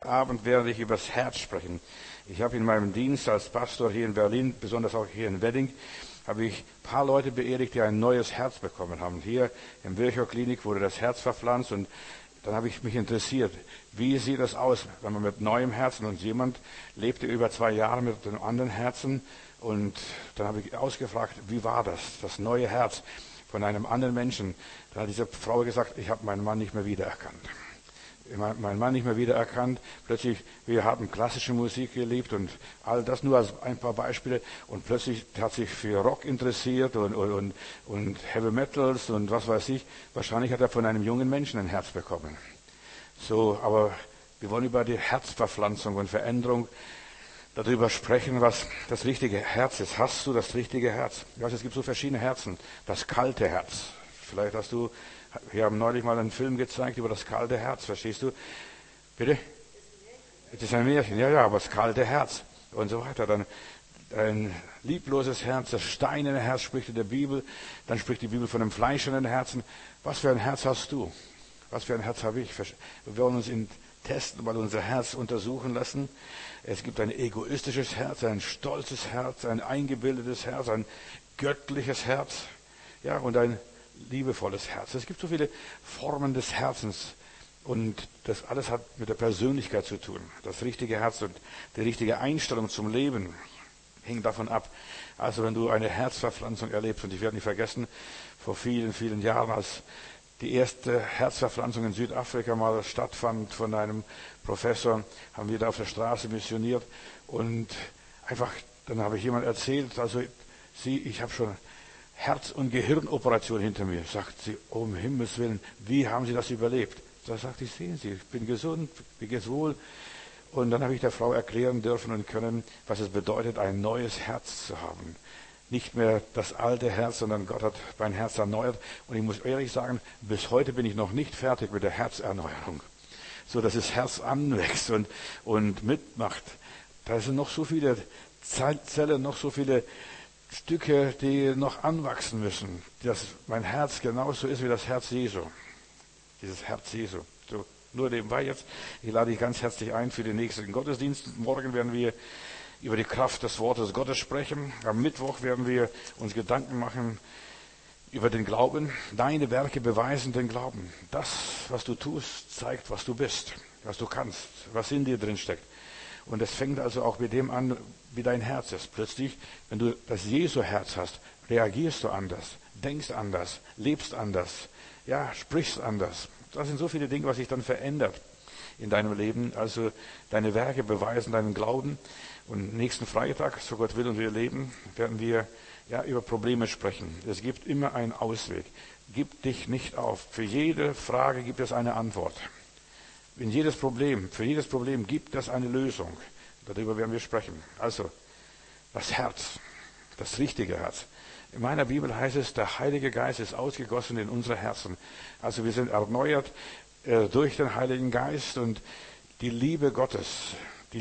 Abend werde ich über das Herz sprechen. Ich habe in meinem Dienst als Pastor hier in Berlin, besonders auch hier in Wedding, habe ich ein paar Leute beerdigt, die ein neues Herz bekommen haben. Hier im Virchow-Klinik wurde das Herz verpflanzt und dann habe ich mich interessiert, wie sieht das aus, wenn man mit neuem Herzen, und jemand lebte über 2 Jahre mit einem anderen Herzen, und dann habe ich ausgefragt, wie war das neue Herz von einem anderen Menschen. Da hat diese Frau gesagt, ich habe meinen Mann nicht mehr wiedererkannt. Meinen Mann nicht mehr wiedererkannt. Plötzlich, wir haben klassische Musik geliebt und all das nur als ein paar Beispiele. Und plötzlich hat sich für Rock interessiert und Heavy Metals und was weiß ich. Wahrscheinlich hat er von einem jungen Menschen ein Herz bekommen. So, aber wir wollen über die Herzverpflanzung und Veränderung darüber sprechen, was das richtige Herz ist. Hast du das richtige Herz? Ich weiß, es gibt so verschiedene Herzen. Das kalte Herz. Vielleicht hast du, wir haben neulich mal einen Film gezeigt über das kalte Herz, verstehst du? Bitte? Es ist ein Märchen, ja, aber das kalte Herz und so weiter. Dann ein liebloses Herz, das steinerne Herz spricht in der Bibel. Dann spricht die Bibel von einem fleischenden Herzen. Was für ein Herz hast du? Was für ein Herz habe ich? Wir wollen uns testen, mal unser Herz untersuchen lassen. Es gibt ein egoistisches Herz, ein stolzes Herz, ein eingebildetes Herz, ein göttliches Herz, ja, und ein liebevolles Herz. Es gibt so viele Formen des Herzens und das alles hat mit der Persönlichkeit zu tun. Das richtige Herz und die richtige Einstellung zum Leben hängt davon ab. Also wenn du eine Herzverpflanzung erlebst, und ich werde nicht vergessen, vor vielen, vielen Jahren, als die erste Herzverpflanzung in Südafrika mal stattfand von einem Professor, haben wir da auf der Straße missioniert und einfach, dann habe ich jemand erzählt, also ich habe schon Herz- und Gehirnoperation hinter mir. Sagt sie, um Himmels Willen, wie haben Sie das überlebt? Da sagte ich, sehen Sie, ich bin gesund, mir geht's wohl. Und dann habe ich der Frau erklären dürfen und können, was es bedeutet, ein neues Herz zu haben. Nicht mehr das alte Herz, sondern Gott hat mein Herz erneuert. Und ich muss ehrlich sagen, bis heute bin ich noch nicht fertig mit der Herzerneuerung. So, dass das Herz anwächst und mitmacht. Da sind noch so viele Zellen, noch so viele Stücke, die noch anwachsen müssen, dass mein Herz genauso ist wie das Herz Jesu. Dieses Herz Jesu. So, nur nebenbei jetzt. Ich lade dich ganz herzlich ein für den nächsten Gottesdienst. Morgen werden wir über die Kraft des Wortes Gottes sprechen. Am Mittwoch werden wir uns Gedanken machen über den Glauben. Deine Werke beweisen den Glauben. Das, was du tust, zeigt, was du bist, was du kannst, was in dir drin steckt. Und es fängt also auch mit dem an, wie dein Herz ist. Plötzlich, wenn du das Jesu-Herz hast, reagierst du anders, denkst anders, lebst anders, ja, sprichst anders. Das sind so viele Dinge, was sich dann verändert in deinem Leben. Also deine Werke beweisen deinen Glauben. Und nächsten Freitag, so Gott will und wir leben, werden wir über Probleme sprechen. Es gibt immer einen Ausweg. Gib dich nicht auf. Für jede Frage gibt es eine Antwort. Für jedes Problem gibt es eine Lösung. Darüber werden wir sprechen. Also, das Herz, das richtige Herz. In meiner Bibel heißt es, der Heilige Geist ist ausgegossen in unsere Herzen. Also wir sind erneuert durch den Heiligen Geist und die Liebe Gottes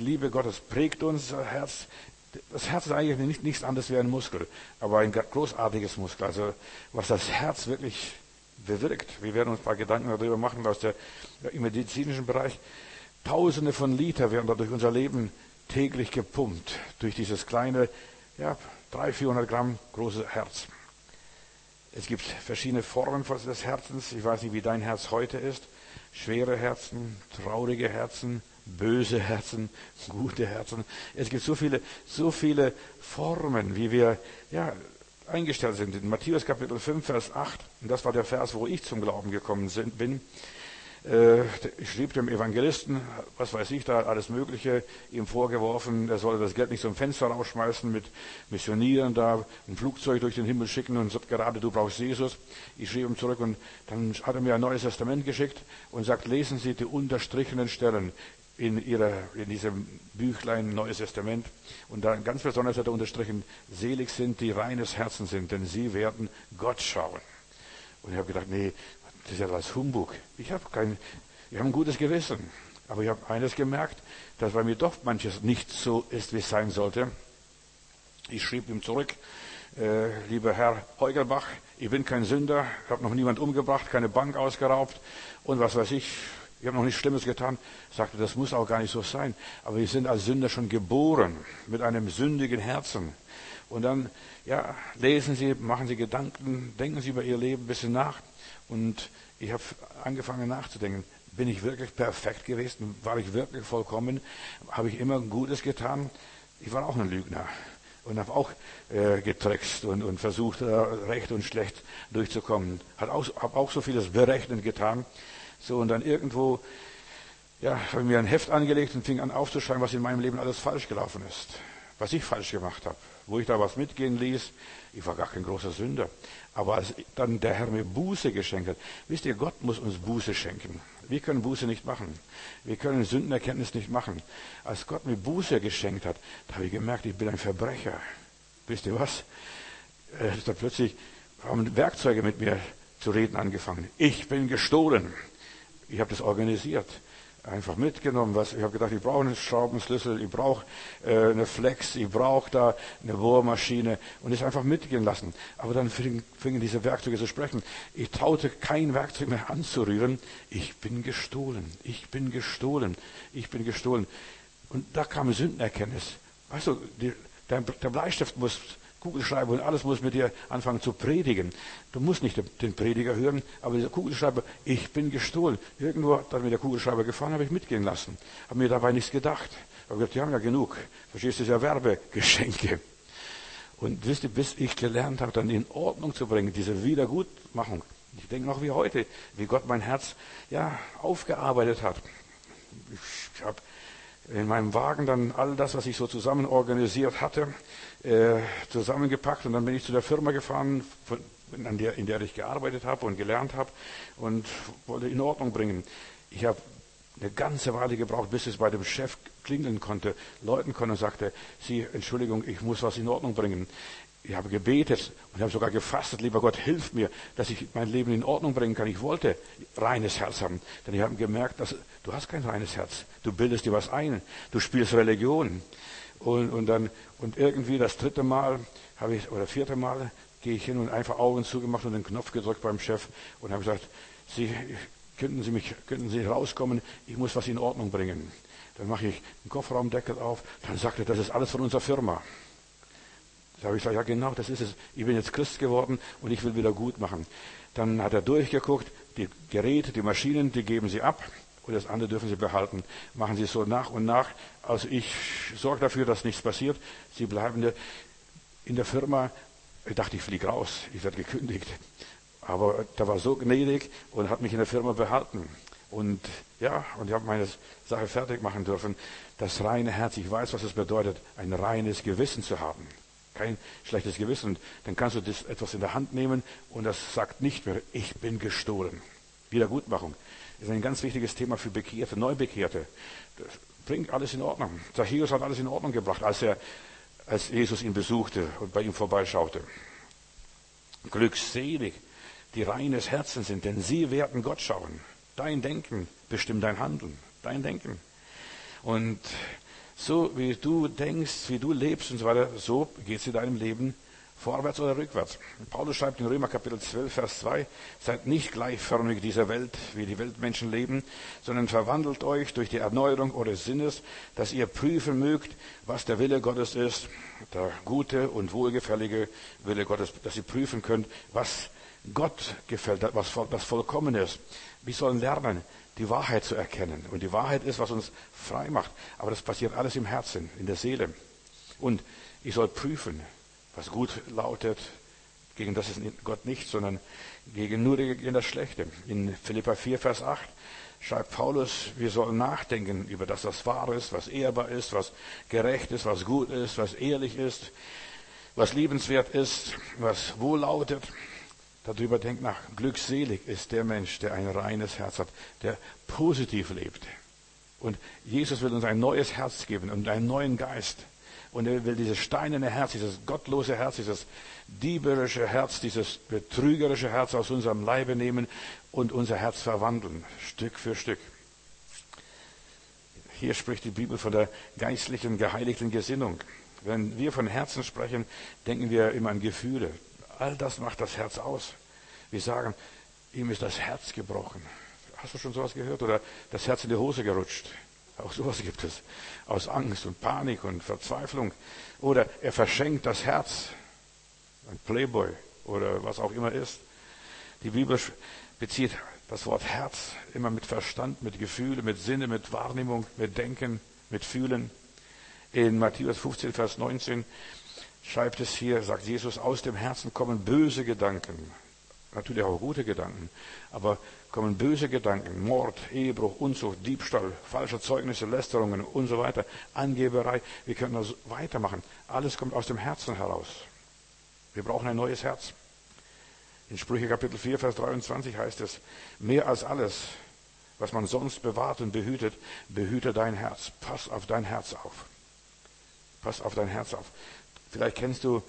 prägt unser Herz. Das Herz ist eigentlich nichts anderes wie ein Muskel, aber ein großartiges Muskel. Also was das Herz wirklich bewirkt. Wir werden uns ein paar Gedanken darüber machen im medizinischen Bereich. Tausende von Liter werden da durch unser Leben täglich gepumpt, durch dieses kleine, 300-400 Gramm große Herz. Es gibt verschiedene Formen des Herzens. Ich weiß nicht, wie dein Herz heute ist. Schwere Herzen, traurige Herzen, böse Herzen, gute Herzen. Es gibt so viele Formen, wie wir, eingestellt sind. In Matthäus Kapitel 5, Vers 8, und das war der Vers, wo ich zum Glauben gekommen bin, ich schrieb dem Evangelisten, was weiß ich da, alles Mögliche, ihm vorgeworfen, er solle das Geld nicht zum Fenster rausschmeißen, mit Missionieren da ein Flugzeug durch den Himmel schicken und sagt gerade, du brauchst Jesus. Ich schrieb ihm zurück und dann hat er mir ein Neues Testament geschickt und sagt, lesen Sie die unterstrichenen Stellen in diesem Büchlein Neues Testament. Und da ganz besonders hat er unterstrichen, selig sind, die reines Herzen sind, denn sie werden Gott schauen. Und ich habe gedacht, nee, das ist ja was Humbug. Ich habe ein gutes Gewissen. Aber ich habe eines gemerkt, dass bei mir doch manches nicht so ist, wie es sein sollte. Ich schrieb ihm zurück, lieber Herr Heugelbach, ich bin kein Sünder, habe noch niemand umgebracht, keine Bank ausgeraubt und was weiß ich, Ich habe noch nichts Schlimmes getan. Sagte, das muss auch gar nicht so sein. Aber wir sind als Sünder schon geboren mit einem sündigen Herzen. Und dann, ja, lesen Sie, machen Sie Gedanken, denken Sie über Ihr Leben ein bisschen nach. Und ich habe angefangen nachzudenken. Bin ich wirklich perfekt gewesen? War ich wirklich vollkommen? Habe ich immer Gutes getan? Ich war auch ein Lügner und habe auch getrickst und versucht, recht und schlecht durchzukommen. Habe auch so vieles berechnend getan. So, und dann irgendwo, ja, habe ich mir ein Heft angelegt und fing an aufzuschreiben, was in meinem Leben alles falsch gelaufen ist. Was ich falsch gemacht habe. Wo ich da was mitgehen ließ. Ich war gar kein großer Sünder. Aber als dann der Herr mir Buße geschenkt hat. Wisst ihr, Gott muss uns Buße schenken. Wir können Buße nicht machen. Wir können Sündenerkenntnis nicht machen. Als Gott mir Buße geschenkt hat, da habe ich gemerkt, ich bin ein Verbrecher. Wisst ihr was? Da plötzlich haben Werkzeuge mit mir zu reden angefangen. Ich bin gestohlen. Ich habe das organisiert. Einfach mitgenommen. Ich habe gedacht, ich brauche einen Schraubenschlüssel, ich brauche eine Flex, ich brauche da eine Bohrmaschine und es einfach mitgehen lassen. Aber dann fingen diese Werkzeuge zu sprechen. Ich traute kein Werkzeug mehr anzurühren. Ich bin gestohlen, ich bin gestohlen, ich bin gestohlen. Und da kam Sündenerkenntnis. Weißt du, der Bleistift muss Kugelschreiber und alles muss mit dir anfangen zu predigen. Du musst nicht den Prediger hören, aber dieser Kugelschreiber, ich bin gestohlen. Irgendwo hat dann mir der Kugelschreiber gefallen, habe ich mitgehen lassen. Habe mir dabei nichts gedacht. Aber gesagt, die haben ja genug. Verstehst du, das ist ja Werbegeschenke. Und wisst ihr, bis ich gelernt habe, dann in Ordnung zu bringen, diese Wiedergutmachung. Ich denke noch wie heute, wie Gott mein Herz, ja, aufgearbeitet hat. Ich habe in meinem Wagen dann all das, was ich so zusammen organisiert hatte, zusammengepackt und dann bin ich zu der Firma gefahren, in der ich gearbeitet habe und gelernt habe und wollte in Ordnung bringen. Ich habe eine ganze Weile gebraucht, bis es bei dem Chef klingeln konnte, läuten konnte und sagte, Sie, Entschuldigung, ich muss was in Ordnung bringen. Ich habe gebetet und habe sogar gefastet, lieber Gott, hilf mir, dass ich mein Leben in Ordnung bringen kann. Ich wollte reines Herz haben, denn ich habe gemerkt, dass du hast kein reines Herz. Du bildest dir was ein, du spielst Religion. Und irgendwie das dritte Mal oder vierte Mal gehe ich hin und einfach Augen zugemacht und den Knopf gedrückt beim Chef und habe gesagt, könnten Sie rauskommen, ich muss was in Ordnung bringen. Dann mache ich den Kofferraumdeckel auf, dann sagt er, das ist alles von unserer Firma. Da habe ich gesagt, ja genau, das ist es. Ich bin jetzt Christ geworden und ich will wieder gut machen. Dann hat er durchgeguckt, die Geräte, die Maschinen, die geben Sie ab. Und das andere dürfen Sie behalten. Machen Sie es so nach und nach. Also ich sorge dafür, dass nichts passiert. Sie bleiben in der Firma. Ich dachte, ich fliege raus. Ich werde gekündigt. Aber der war so gnädig und hat mich in der Firma behalten. Und ja, und ich habe meine Sache fertig machen dürfen. Das reine Herz, ich weiß, was es bedeutet, ein reines Gewissen zu haben. Kein schlechtes Gewissen. Und dann kannst du das etwas in der Hand nehmen und das sagt nicht mehr, ich bin gestohlen. Wiedergutmachung ist ein ganz wichtiges Thema für Bekehrte, Neubekehrte. Das bringt alles in Ordnung. Zachäus hat alles in Ordnung gebracht, als Jesus ihn besuchte und bei ihm vorbeischaute. Glückselig, die reines Herzen sind, denn sie werden Gott schauen. Dein Denken bestimmt dein Handeln. Dein Denken. Und so wie du denkst, wie du lebst und so weiter, so geht es in deinem Leben vorwärts oder rückwärts. Paulus schreibt in Römer Kapitel 12, Vers 2, seid nicht gleichförmig dieser Welt, wie die Weltmenschen leben, sondern verwandelt euch durch die Erneuerung eures Sinnes, dass ihr prüfen mögt, was der Wille Gottes ist, der gute und wohlgefällige Wille Gottes, dass ihr prüfen könnt, was Gott gefällt, was vollkommen ist. Wir sollen lernen, die Wahrheit zu erkennen. Und die Wahrheit ist, was uns frei macht. Aber das passiert alles im Herzen, in der Seele. Und ich soll prüfen, was gut lautet, gegen das ist Gott nicht, sondern nur gegen das Schlechte. In Philipper 4, Vers 8 schreibt Paulus, wir sollen nachdenken über das, was wahr ist, was ehrbar ist, was gerecht ist, was gut ist, was ehrlich ist, was liebenswert ist, was wohl lautet. Darüber denkt nach. Glückselig ist der Mensch, der ein reines Herz hat, der positiv lebt. Und Jesus will uns ein neues Herz geben und einen neuen Geist. Und er will dieses steinerne Herz, dieses gottlose Herz, dieses dieberische Herz, dieses betrügerische Herz aus unserem Leibe nehmen und unser Herz verwandeln, Stück für Stück. Hier spricht die Bibel von der geistlichen, geheiligten Gesinnung. Wenn wir von Herzen sprechen, denken wir immer an Gefühle. All das macht das Herz aus. Wir sagen, ihm ist das Herz gebrochen. Hast du schon sowas gehört? Oder das Herz in die Hose gerutscht. Auch sowas gibt es. Aus Angst und Panik und Verzweiflung. Oder er verschenkt das Herz. Ein Playboy oder was auch immer ist. Die Bibel bezieht das Wort Herz immer mit Verstand, mit Gefühle, mit Sinne, mit Wahrnehmung, mit Denken, mit Fühlen. In Matthäus 15, Vers 19 schreibt es hier, sagt Jesus, aus dem Herzen kommen böse Gedanken. Natürlich auch gute Gedanken, aber kommen böse Gedanken, Mord, Ehebruch, Unzucht, Diebstahl, falsche Zeugnisse, Lästerungen und so weiter, Angeberei. Wir können das weitermachen. Alles kommt aus dem Herzen heraus. Wir brauchen ein neues Herz. In Sprüche Kapitel 4, Vers 23 heißt es, mehr als alles, was man sonst bewahrt und behütet, behüte dein Herz. Pass auf dein Herz auf. Pass auf dein Herz auf. Vielleicht kennst du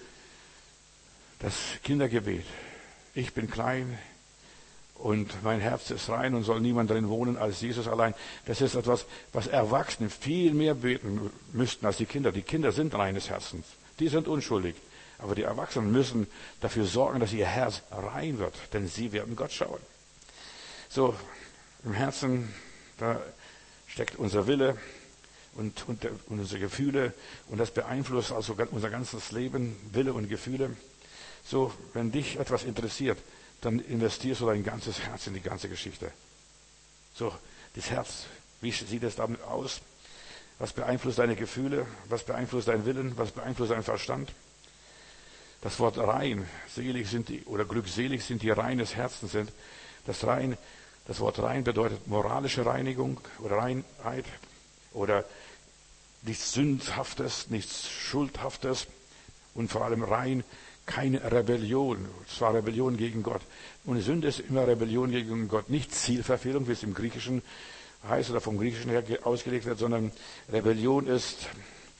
das Kindergebet. Ich bin klein und mein Herz ist rein und soll niemand drin wohnen als Jesus allein. Das ist etwas, was Erwachsene viel mehr beten müssten als die Kinder. Die Kinder sind reines Herzens. Die sind unschuldig. Aber die Erwachsenen müssen dafür sorgen, dass ihr Herz rein wird, denn sie werden Gott schauen. So, im Herzen, da steckt unser Wille und unsere Gefühle und das beeinflusst also unser ganzes Leben, Wille und Gefühle. So, wenn dich etwas interessiert, dann investierst du dein ganzes Herz in die ganze Geschichte. So, das Herz, wie sieht es damit aus? Was beeinflusst deine Gefühle? Was beeinflusst deinen Willen? Was beeinflusst deinen Verstand? Das Wort rein, selig sind die, oder glückselig sind die rein des Herzens sind. Das Wort rein bedeutet moralische Reinigung oder Reinheit oder nichts Sündhaftes, nichts Schuldhaftes und vor allem rein, keine Rebellion. Zwar Rebellion gegen Gott. Und Sünde ist immer Rebellion gegen Gott, nicht Zielverfehlung, wie es im Griechischen heißt oder vom Griechischen her ausgelegt wird, sondern Rebellion ist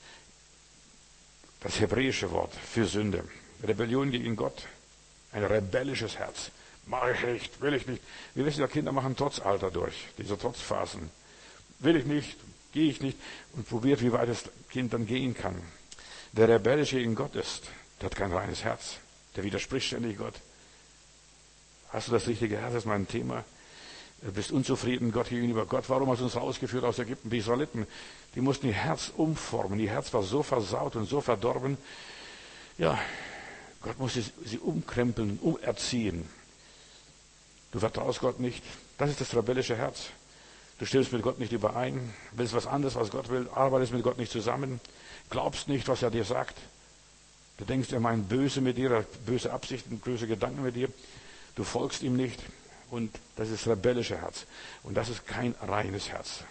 das hebräische Wort für Sünde. Rebellion gegen Gott, ein rebellisches Herz. Mache ich nicht, will ich nicht. Wir wissen ja, Kinder machen Trotzalter durch, diese Trotzphasen. Will ich nicht, gehe ich nicht und probiert, wie weit das Kind dann gehen kann. Der rebellisch gegen Gott ist, der hat kein reines Herz. Der widerspricht ständig Gott. Hast du das richtige Herz? Das ist mein Thema. Du bist unzufrieden Gott gegenüber. Gott, warum hast du uns rausgeführt aus Ägypten? Die Israeliten, die mussten ihr Herz umformen. Ihr Herz war so versaut und so verdorben. Ja, Gott musste sie umkrempeln, umerziehen. Du vertraust Gott nicht. Das ist das rebellische Herz. Du stimmst mit Gott nicht überein, willst was anderes, was Gott will, arbeitest mit Gott nicht zusammen, glaubst nicht, was er dir sagt. Du denkst, er meint böse mit dir, böse Absichten, böse Gedanken mit dir. Du folgst ihm nicht. Und das ist das rebellische Herz. Und das ist kein reines Herz.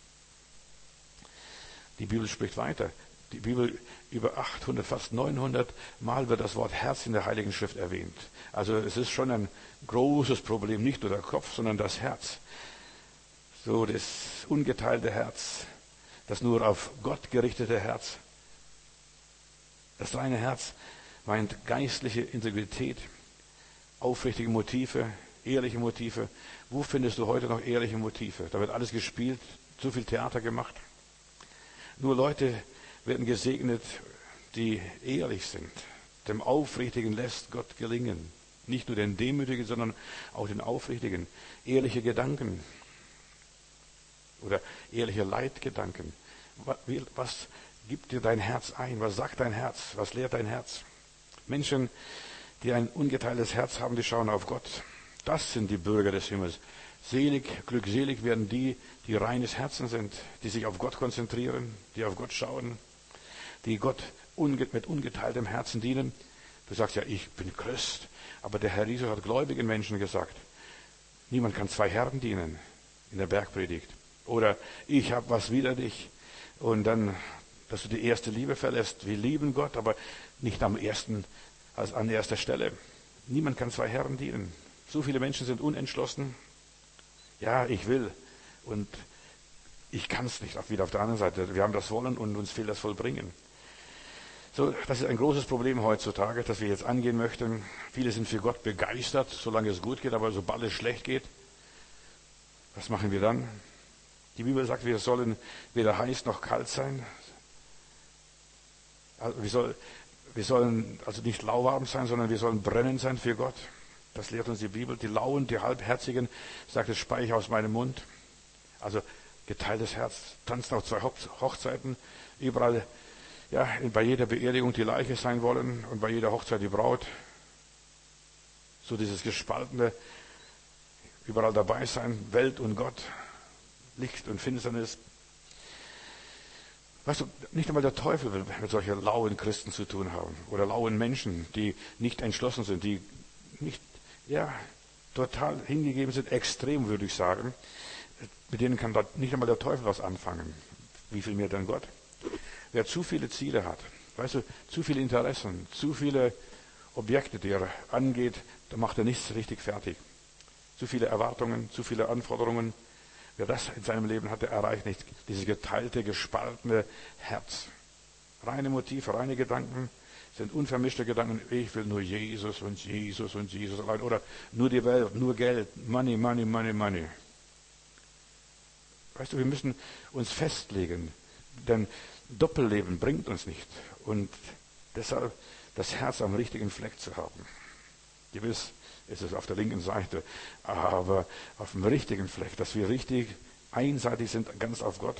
Die Bibel spricht weiter. Die Bibel über 800, fast 900 Mal wird das Wort Herz in der Heiligen Schrift erwähnt. Also es ist schon ein großes Problem, nicht nur der Kopf, sondern das Herz. So das ungeteilte Herz, das nur auf Gott gerichtete Herz. Das reine Herz meint geistliche Integrität, aufrichtige Motive, ehrliche Motive. Wo findest du heute noch ehrliche Motive? Da wird alles gespielt, zu viel Theater gemacht. Nur Leute werden gesegnet, die ehrlich sind. Dem Aufrichtigen lässt Gott gelingen. Nicht nur den Demütigen, sondern auch den Aufrichtigen. Ehrliche Gedanken oder ehrliche Leitgedanken. Was gibt dir dein Herz ein? Was sagt dein Herz? Was lehrt dein Herz? Menschen, die ein ungeteiltes Herz haben, die schauen auf Gott. Das sind die Bürger des Himmels. Selig, glückselig werden die, die reines Herzen sind, die sich auf Gott konzentrieren, die auf Gott schauen, die Gott mit ungeteiltem Herzen dienen. Du sagst ja, ich bin Christ, aber der Herr Jesus hat gläubigen Menschen gesagt, niemand kann zwei Herren dienen in der Bergpredigt. Oder ich habe was wider dich und dann, dass du die erste Liebe verlässt. Wir lieben Gott, aber nicht an erster Stelle. Niemand kann zwei Herren dienen. So viele Menschen sind unentschlossen. Ja, ich will und ich kann es nicht. Auch wieder auf der anderen Seite. Wir haben das Wollen und uns fehlt das Vollbringen. So, das ist ein großes Problem heutzutage, das wir jetzt angehen möchten. Viele sind für Gott begeistert, solange es gut geht, aber sobald es schlecht geht, was machen wir dann? Die Bibel sagt, wir sollen weder heiß noch kalt sein. Also wir sollen also nicht lauwarm sein, sondern wir sollen brennend sein für Gott. Das lehrt uns die Bibel. Die Lauen, die Halbherzigen, sagt es, speie ich aus meinem Mund. Also geteiltes Herz. Tanzt auf 2 Hochzeiten. Überall, ja, bei jeder Beerdigung die Leiche sein wollen und bei jeder Hochzeit die Braut. So dieses Gespaltene, überall dabei sein, Welt und Gott, Licht und Finsternis. Weißt du, nicht einmal der Teufel will mit solchen lauen Christen zu tun haben oder lauen Menschen, die nicht entschlossen sind, die nicht, ja, total hingegeben sind, extrem würde ich sagen. Mit denen kann nicht einmal der Teufel was anfangen. Wie viel mehr denn Gott? Wer zu viele Ziele hat, weißt du, zu viele Interessen, zu viele Objekte, die er angeht, da macht er nichts richtig fertig. Zu viele Erwartungen, zu viele Anforderungen. Wer das in seinem Leben hatte, erreicht nicht dieses geteilte, gespaltene Herz. Reine Motive, reine Gedanken sind unvermischte Gedanken. Ich will nur Jesus und Jesus und Jesus allein. Oder nur die Welt, nur Geld. Money, money, money, money. Weißt du, wir müssen uns festlegen. Denn Doppelleben bringt uns nicht. Und deshalb das Herz am richtigen Fleck zu haben. Gewiss ist es auf der linken Seite, aber auf dem richtigen Fleck, dass wir richtig einseitig sind, ganz auf Gott.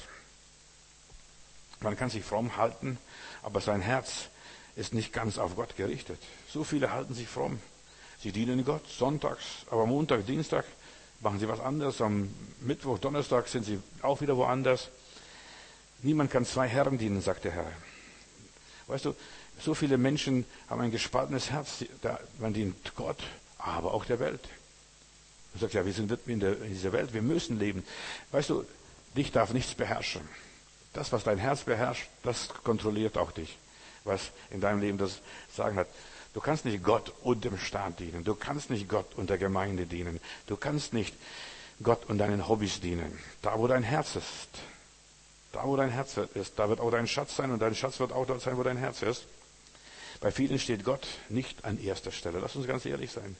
Man kann sich fromm halten, aber sein Herz ist nicht ganz auf Gott gerichtet. So viele halten sich fromm. Sie dienen Gott sonntags, aber Montag, Dienstag machen sie was anderes. Am Mittwoch, Donnerstag sind sie auch wieder woanders. Niemand kann 2 Herren dienen, sagt der Herr. Weißt du, so viele Menschen haben ein gespaltenes Herz. Man dient Gott, aber auch der Welt. Du sagst, ja, wir sind in dieser Welt, wir müssen leben. Weißt du, dich darf nichts beherrschen. Das, was dein Herz beherrscht, das kontrolliert auch dich. Was in deinem Leben das Sagen hat. Du kannst nicht Gott und dem Staat dienen. Du kannst nicht Gott und der Gemeinde dienen. Du kannst nicht Gott und deinen Hobbys dienen. Da, wo dein Herz ist. Da, wo dein Herz ist, da wird auch dein Schatz sein und dein Schatz wird auch dort sein, wo dein Herz ist. Bei vielen steht Gott nicht an erster Stelle. Lass uns ganz ehrlich sein.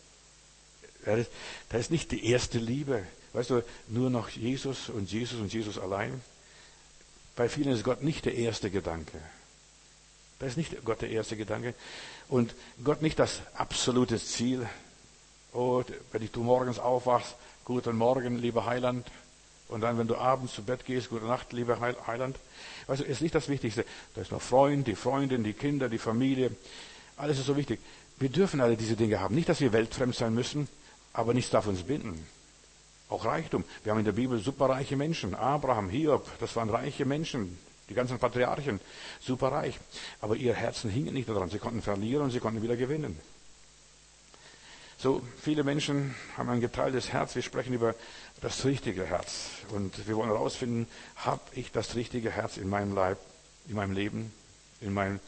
Da ist nicht die erste Liebe. Weißt du, nur noch Jesus und Jesus und Jesus allein. Bei vielen ist Gott nicht der erste Gedanke. Da ist nicht Gott der erste Gedanke. Und Gott nicht das absolute Ziel. Oh, wenn du morgens aufwachst, guten Morgen, lieber Heiland. Und dann, wenn du abends zu Bett gehst, gute Nacht, lieber Heiland. Weißt du, ist nicht das Wichtigste. Da ist noch Freund, die Freundin, die Kinder, die Familie. Alles ist so wichtig. Wir dürfen alle diese Dinge haben. Nicht, dass wir weltfremd sein müssen, aber nichts darf uns binden. Auch Reichtum. Wir haben in der Bibel superreiche Menschen. Abraham, Hiob, das waren reiche Menschen. Die ganzen Patriarchen, superreich. Aber ihr Herzen hingen nicht daran. Sie konnten verlieren und sie konnten wieder gewinnen. So, viele Menschen haben ein geteiltes Herz. Wir sprechen über das richtige Herz. Und wir wollen herausfinden, habe ich das richtige Herz in meinem Leib, in meinem Leben, in meinem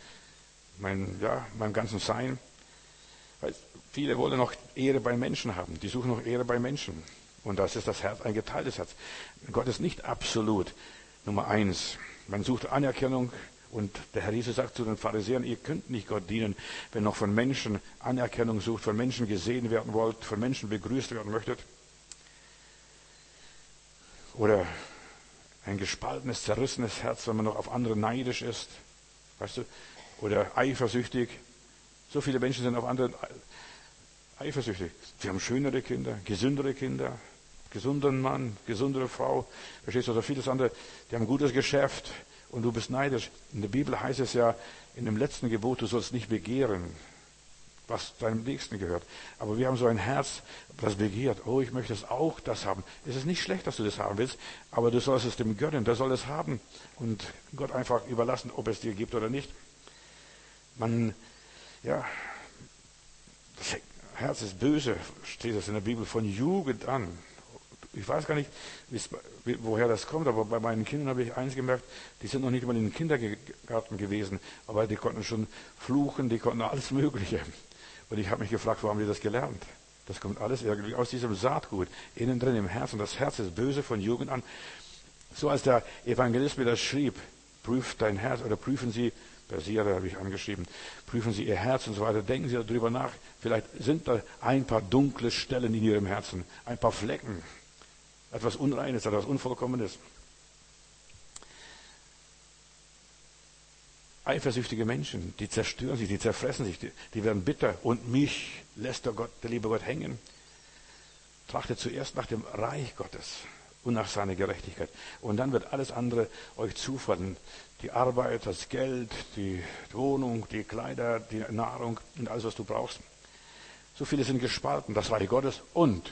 ganzen Sein. Weil viele wollen noch Ehre bei Menschen haben. Die suchen noch Ehre bei Menschen. Und das ist das Herz, ein geteiltes Herz. Gott ist nicht absolut. Nummer 1. Man sucht Anerkennung. Und der Herr Jesus sagt zu den Pharisäern, ihr könnt nicht Gott dienen, wenn noch von Menschen Anerkennung sucht, von Menschen gesehen werden wollt, von Menschen begrüßt werden möchtet. Oder ein gespaltenes, zerrissenes Herz, wenn man noch auf andere neidisch ist. Weißt du? Oder eifersüchtig. So viele Menschen sind auf andere eifersüchtig. Sie haben schönere Kinder, gesunden Mann, gesundere Frau. Verstehst du? Oder vieles andere. Die haben ein gutes Geschäft. Und du bist neidisch. In der Bibel heißt es ja, in dem letzten Gebot, du sollst nicht begehren, was deinem Nächsten gehört. Aber wir haben so ein Herz, das begehrt. Oh, ich möchte das haben. Es ist nicht schlecht, dass du das haben willst, aber du sollst es dem gönnen. Der soll es haben. Und Gott einfach überlassen, ob es dir gibt oder nicht. Das Herz ist böse, steht es in der Bibel, von Jugend an. Ich weiß gar nicht, woher das kommt, aber bei meinen Kindern habe ich eins gemerkt, die sind noch nicht mal in den Kindergarten gewesen, aber die konnten schon fluchen, die konnten alles Mögliche. Und ich habe mich gefragt, wo haben die das gelernt? Das kommt alles irgendwie aus diesem Saatgut, innen drin im Herzen. Das Herz ist böse von Jugend an. So als der Evangelist mir das schrieb, prüft dein Herz oder prüfen Sie, bei Sira habe ich angeschrieben, prüfen Sie Ihr Herz und so weiter, denken Sie darüber nach. Vielleicht sind da ein paar dunkle Stellen in Ihrem Herzen, ein paar Flecken. Etwas Unreines, etwas Unvollkommenes. eifersüchtige Menschen, die zerstören sich, die zerfressen sich, die werden bitter. Und mich lässt der liebe Gott hängen. Trachtet zuerst nach dem Reich Gottes und nach seiner Gerechtigkeit. Und dann wird alles andere euch zufallen. Die Arbeit, das Geld, die Wohnung, die Kleider, die Nahrung und alles, was du brauchst. So viele sind gespalten, das Reich Gottes und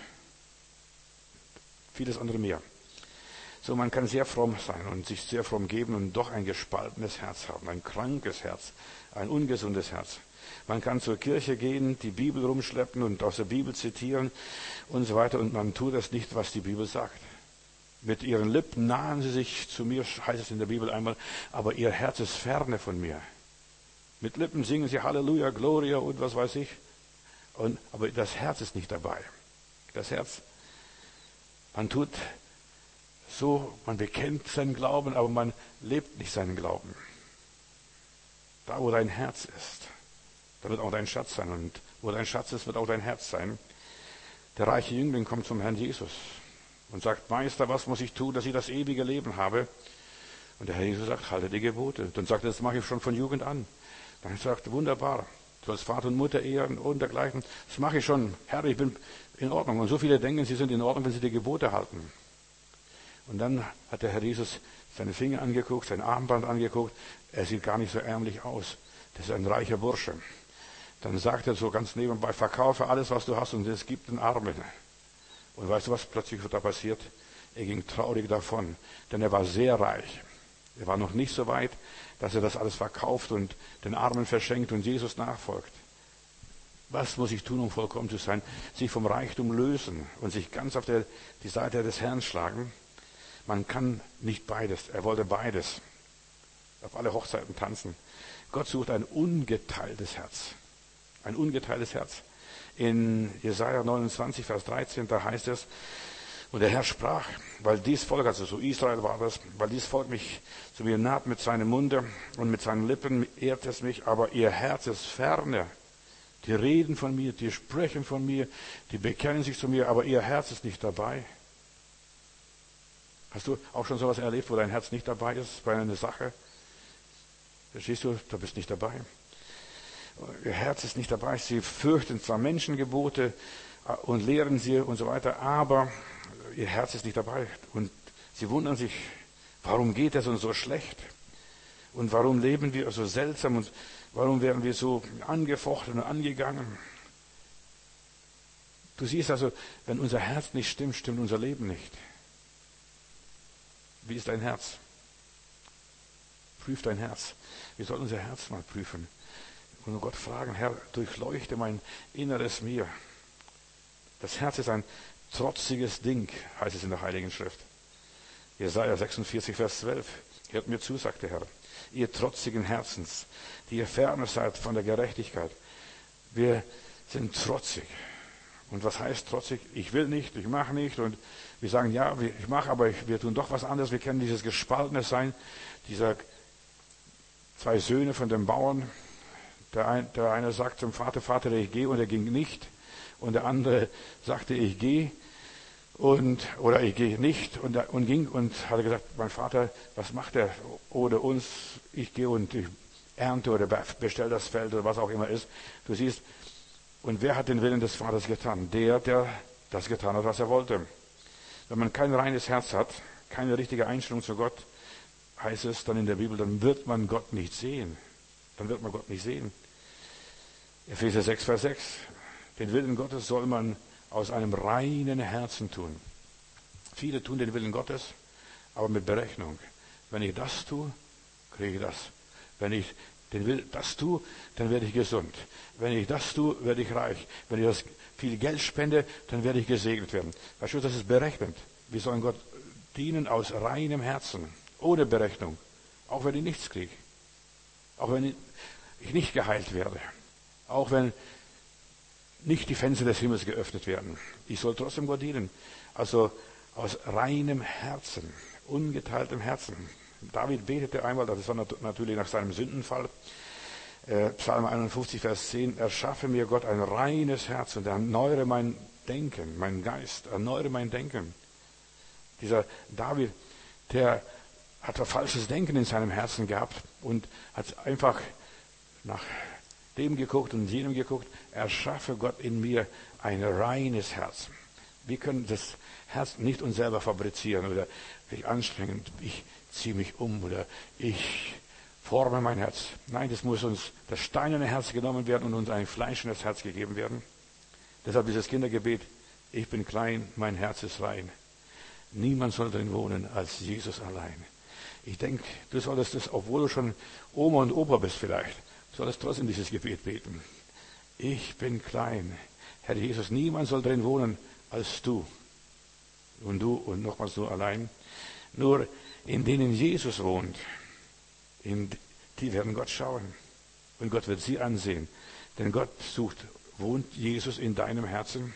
vieles andere mehr. So, man kann sehr fromm sein und sich sehr fromm geben und doch ein gespaltenes Herz haben, ein krankes Herz, ein ungesundes Herz. Man kann zur Kirche gehen, die Bibel rumschleppen und aus der Bibel zitieren und so weiter und man tut das nicht, was die Bibel sagt. Mit ihren Lippen nahen sie sich zu mir, heißt es in der Bibel einmal, aber ihr Herz ist ferne von mir. Mit Lippen singen sie Halleluja, Gloria und was weiß ich. Aber das Herz ist nicht dabei. Das Herz, man tut so, man bekennt seinen Glauben, aber man lebt nicht seinen Glauben. Da, wo dein Herz ist, da wird auch dein Schatz sein. Und wo dein Schatz ist, wird auch dein Herz sein. Der reiche Jüngling kommt zum Herrn Jesus und sagt, Meister, was muss ich tun, dass ich das ewige Leben habe? Und der Herr Jesus sagt, halte die Gebote. Dann sagt er, das mache ich schon von Jugend an. Dann sagt er, wunderbar, du sollst Vater und Mutter ehren und dergleichen. Das mache ich schon, Herr, ich bin in Ordnung. Und so viele denken, sie sind in Ordnung, wenn sie die Gebote halten. Und dann hat der Herr Jesus seine Finger angeguckt, sein Armband angeguckt. Er sieht gar nicht so ärmlich aus. Das ist ein reicher Bursche. Dann sagt er so ganz nebenbei, verkaufe alles, was du hast und es gibt den Armen. Und weißt du, was plötzlich da passiert? Er ging traurig davon, denn er war sehr reich. Er war noch nicht so weit, dass er das alles verkauft und den Armen verschenkt und Jesus nachfolgt. Was muss ich tun, um vollkommen zu sein? Sich vom Reichtum lösen und sich ganz auf die Seite des Herrn schlagen. Man kann nicht beides. Er wollte beides. Auf alle Hochzeiten tanzen. Gott sucht ein ungeteiltes Herz. Ein ungeteiltes Herz. In Jesaja 29, Vers 13, da heißt es, und der Herr sprach, weil dies Volk, also so Israel war das, weil dies Volk mich zu mir naht mit seinem Munde und mit seinen Lippen ehrt es mich, aber ihr Herz ist ferne. Die reden von mir, die sprechen von mir, die bekennen sich zu mir, aber ihr Herz ist nicht dabei. Hast du auch schon sowas erlebt, wo dein Herz nicht dabei ist bei einer Sache? Verstehst du, da bist nicht dabei. Ihr Herz ist nicht dabei. Sie fürchten zwar Menschengebote und lehren sie und so weiter, aber ihr Herz ist nicht dabei. Und sie wundern sich, warum geht es uns so schlecht? Und warum leben wir so seltsam? Und warum werden wir so angefochten und angegangen? Du siehst also, wenn unser Herz nicht stimmt, stimmt unser Leben nicht. Wie ist dein Herz? Prüf dein Herz. Wir sollen unser Herz mal prüfen. Und Gott fragen, Herr, durchleuchte mein inneres Mir. Das Herz ist ein trotziges Ding, heißt es in der Heiligen Schrift. Jesaja 46, Vers 12. Hört mir zu, sagt der Herr. Ihr trotzigen Herzens, die ihr ferne seid von der Gerechtigkeit. Wir sind trotzig. Und was heißt trotzig? Ich will nicht, ich mache nicht. Und wir sagen, ja, ich mache, aber wir tun doch was anderes. Wir kennen dieses gespaltene Sein, dieser zwei Söhne von dem Bauern. Der eine sagt zum Vater, Vater, ich gehe, und er ging nicht. Und der andere sagte, ich gehe, oder ich gehe nicht, und ging und hatte gesagt, mein Vater, was macht er ohne uns? Ich gehe und ich ernte oder bestelle das Feld oder was auch immer ist. Du siehst, und wer hat den Willen des Vaters getan? Der das getan hat, was er wollte. Wenn man kein reines Herz hat, keine richtige Einstellung zu Gott, heißt es dann in der Bibel, dann wird man Gott nicht sehen. Dann wird man Gott nicht sehen. Epheser 6, Vers 6. Den Willen Gottes soll man aus einem reinen Herzen tun. Viele tun den Willen Gottes, aber mit Berechnung. Wenn ich das tue, kriege ich das. Wenn ich das tue, dann werde ich gesund. Wenn ich das tue, werde ich reich. Wenn ich das viel Geld spende, dann werde ich gesegnet werden. Weißt du, das ist berechnend. Wir sollen Gott dienen aus reinem Herzen, ohne Berechnung. Auch wenn ich nichts kriege. Auch wenn ich nicht geheilt werde. Auch wenn nicht die Fenster des Himmels geöffnet werden. Ich soll trotzdem Gott dienen. Also aus reinem Herzen, ungeteiltem Herzen. David betete einmal, das war natürlich nach seinem Sündenfall, Psalm 51, Vers 10, erschaffe mir Gott ein reines Herz und erneuere mein Denken, mein Geist, erneuere mein Denken. Dieser David, der hat er falsches Denken in seinem Herzen gehabt und hat einfach nach dem geguckt und jenem geguckt. Erschaffe Gott in mir ein reines Herz. Wir können das Herz nicht uns selber fabrizieren oder sich anstrengen. Ich ziehe mich um oder ich forme mein Herz. Nein, das muss uns das steinerne Herz genommen werden und uns ein fleischendes Herz gegeben werden. Deshalb dieses Kindergebet: Ich bin klein, mein Herz ist rein. Niemand soll drin wohnen als Jesus allein. Ich denke, du solltest das, obwohl du schon Oma und Opa bist vielleicht, solltest trotzdem dieses Gebet beten. Ich bin klein. Herr Jesus, niemand soll drin wohnen als du. Und du und nochmals du allein. Nur in denen Jesus wohnt, die werden Gott schauen. Und Gott wird sie ansehen. Denn Gott wohnt Jesus in deinem Herzen?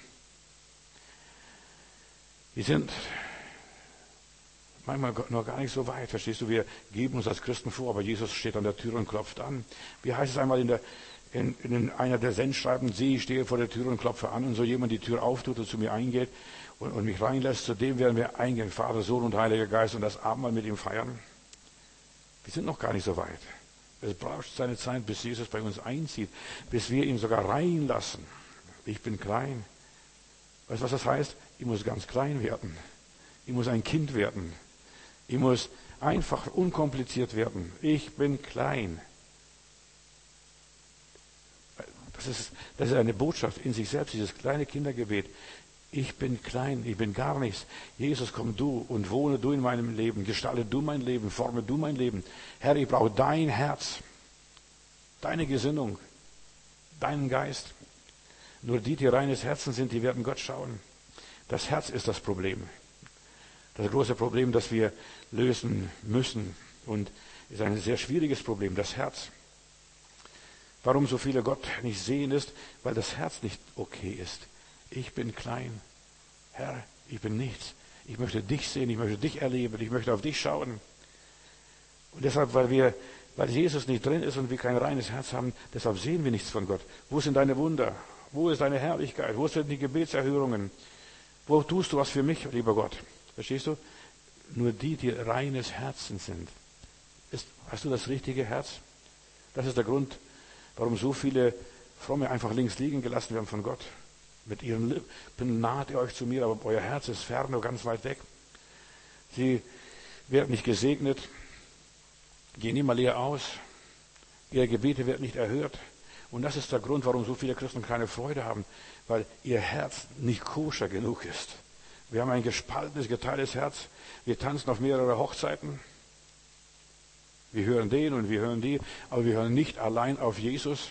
Wir sind manchmal noch gar nicht so weit, verstehst du? Wir geben uns als Christen vor, aber Jesus steht an der Tür und klopft an. Wie heißt es einmal in einer der Sendschreiben: ich stehe vor der Tür und klopfe an, und so jemand die Tür auftut und zu mir eingeht und mich reinlässt, zu dem werden wir eingehen, Vater, Sohn und Heiliger Geist, und das Abendmahl mit ihm feiern. Wir sind noch gar nicht so weit. Es braucht seine Zeit, bis Jesus bei uns einzieht, bis wir ihn sogar reinlassen. Ich bin klein. Weißt du, was das heißt? Ich muss ganz klein werden. Ich muss ein Kind werden. Ich muss einfach unkompliziert werden. Ich bin klein. Das ist eine Botschaft in sich selbst, dieses kleine Kindergebet. Ich bin klein, ich bin gar nichts. Jesus, komm du und wohne du in meinem Leben. Gestalte du mein Leben, forme du mein Leben. Herr, ich brauche dein Herz, deine Gesinnung, deinen Geist. Nur die reines Herzen sind, die werden Gott schauen. Das Herz ist das Problem. Das große Problem, das wir lösen müssen. Und ist ein sehr schwieriges Problem, das Herz. Warum so viele Gott nicht sehen ist, weil das Herz nicht okay ist. Ich bin klein. Herr, ich bin nichts. Ich möchte dich sehen, ich möchte dich erleben, ich möchte auf dich schauen. Und deshalb, weil Jesus nicht drin ist und wir kein reines Herz haben, deshalb sehen wir nichts von Gott. Wo sind deine Wunder? Wo ist deine Herrlichkeit? Wo sind die Gebetserhörungen? Wo tust du was für mich, lieber Gott? Verstehst du? Nur die reines Herzen sind. Hast du das richtige Herz? Das ist der Grund, warum so viele Fromme einfach links liegen gelassen werden von Gott. Mit ihren Lippen naht ihr euch zu mir, aber euer Herz ist fern und ganz weit weg. Sie werden nicht gesegnet, gehen immer leer aus, ihre Gebete werden nicht erhört. Und das ist der Grund, warum so viele Christen keine Freude haben, weil ihr Herz nicht koscher genug ist. Wir haben ein gespaltenes, geteiltes Herz. Wir tanzen auf mehrere Hochzeiten. Wir hören den und wir hören die, aber wir hören nicht allein auf Jesus.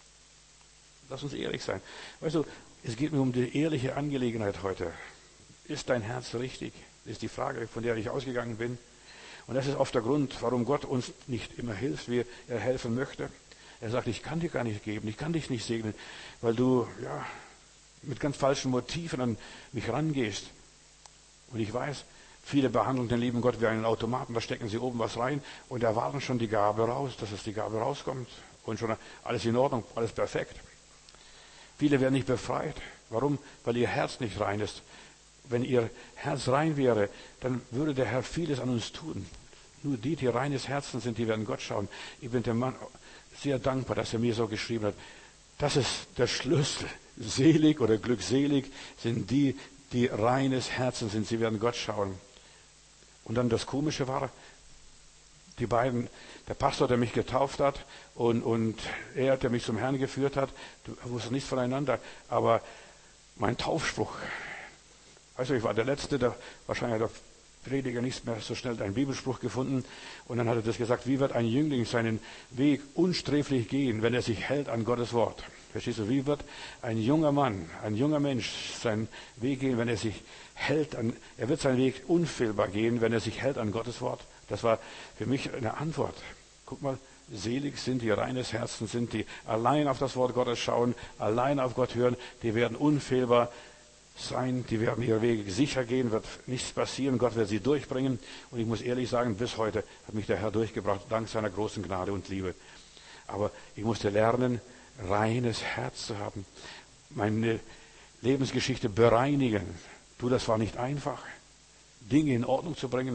Lass uns ehrlich sein. Weißt du, es geht mir um die ehrliche Angelegenheit heute. Ist dein Herz richtig? Das ist die Frage, von der ich ausgegangen bin. Und das ist oft der Grund, warum Gott uns nicht immer hilft, wie er helfen möchte. Er sagt, ich kann dir gar nicht geben, ich kann dich nicht segnen, weil du mit ganz falschen Motiven an mich rangehst. Und ich weiß, viele behandeln den lieben Gott wie einen Automaten, da stecken sie oben was rein und erwarten schon die Gabe raus, dass die Gabe rauskommt und schon alles in Ordnung, alles perfekt. Viele werden nicht befreit. Warum? Weil ihr Herz nicht rein ist. Wenn ihr Herz rein wäre, dann würde der Herr vieles an uns tun. Nur die reines Herzen sind, die werden Gott schauen. Ich bin dem Mann sehr dankbar, dass er mir so geschrieben hat. Das ist der Schlüssel. Selig oder glückselig sind die reines Herzen sind. Sie werden Gott schauen. Und dann das Komische war, die beiden, der Pastor, der mich getauft hat und er, der mich zum Herrn geführt hat, wussten nichts voneinander. Aber mein Taufspruch, also ich war der Letzte, der wahrscheinlich hat der Prediger nicht mehr so schnell einen Bibelspruch gefunden. Und dann hat er das gesagt: Wie wird ein Jüngling seinen Weg unsträflich gehen, wenn er sich hält an Gottes Wort? Verstehst du? Wie wird ein junger Mann, ein junger Mensch seinen Weg gehen, wenn er sich hält er wird seinen Weg unfehlbar gehen, wenn er sich hält an Gottes Wort? Das war für mich eine Antwort. Guck mal, selig sind die reines Herzen, sind die allein auf das Wort Gottes schauen, allein auf Gott hören, die werden unfehlbar sein, die werden ihre Wege sicher gehen, wird nichts passieren, Gott wird sie durchbringen. Und ich muss ehrlich sagen, bis heute hat mich der Herr durchgebracht, dank seiner großen Gnade und Liebe. Aber ich musste lernen, reines Herz zu haben, meine Lebensgeschichte bereinigen. Das war nicht einfach, Dinge in Ordnung zu bringen.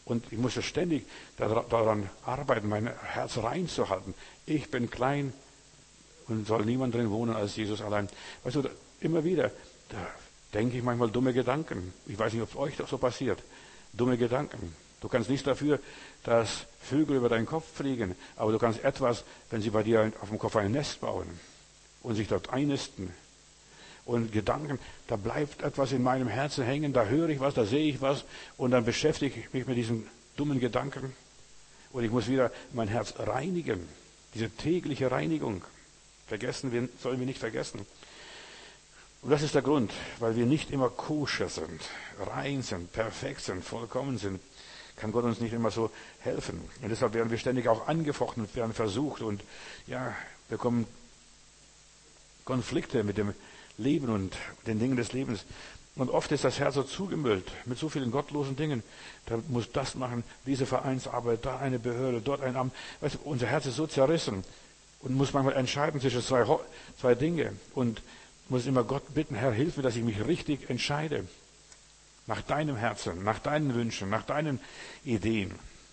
Und ich musste ständig daran arbeiten, mein Herz reinzuhalten. Ich bin klein und soll niemand drin wohnen als Jesus allein. Weißt du, immer wieder, da denke ich manchmal dumme Gedanken. Ich weiß nicht, ob es euch doch so passiert. Dumme Gedanken. Du kannst nichts dafür, dass Vögel über deinen Kopf fliegen, aber du kannst etwas, wenn sie bei dir auf dem Kopf ein Nest bauen und sich dort einnisten. Und Gedanken, da bleibt etwas in meinem Herzen hängen, da höre ich was, da sehe ich was und dann beschäftige ich mich mit diesen dummen Gedanken und ich muss wieder mein Herz reinigen. Diese tägliche Reinigung. Sollen wir nicht vergessen. Und das ist der Grund, weil wir nicht immer koscher sind, rein sind, perfekt sind, vollkommen sind, kann Gott uns nicht immer so helfen. Und deshalb werden wir ständig auch angefochten und werden versucht und ja, bekommen Konflikte mit dem Leben und den Dingen des Lebens. Und oft ist das Herz so zugemüllt mit so vielen gottlosen Dingen. Da muss das machen, diese Vereinsarbeit, da eine Behörde, dort ein Amt. Weißt du, unser Herz ist so zerrissen und muss manchmal entscheiden zwischen zwei Dinge und muss immer Gott bitten, Herr, hilf mir, dass ich mich richtig entscheide. Nach deinem Herzen, nach deinen Wünschen, nach deinen Ideen.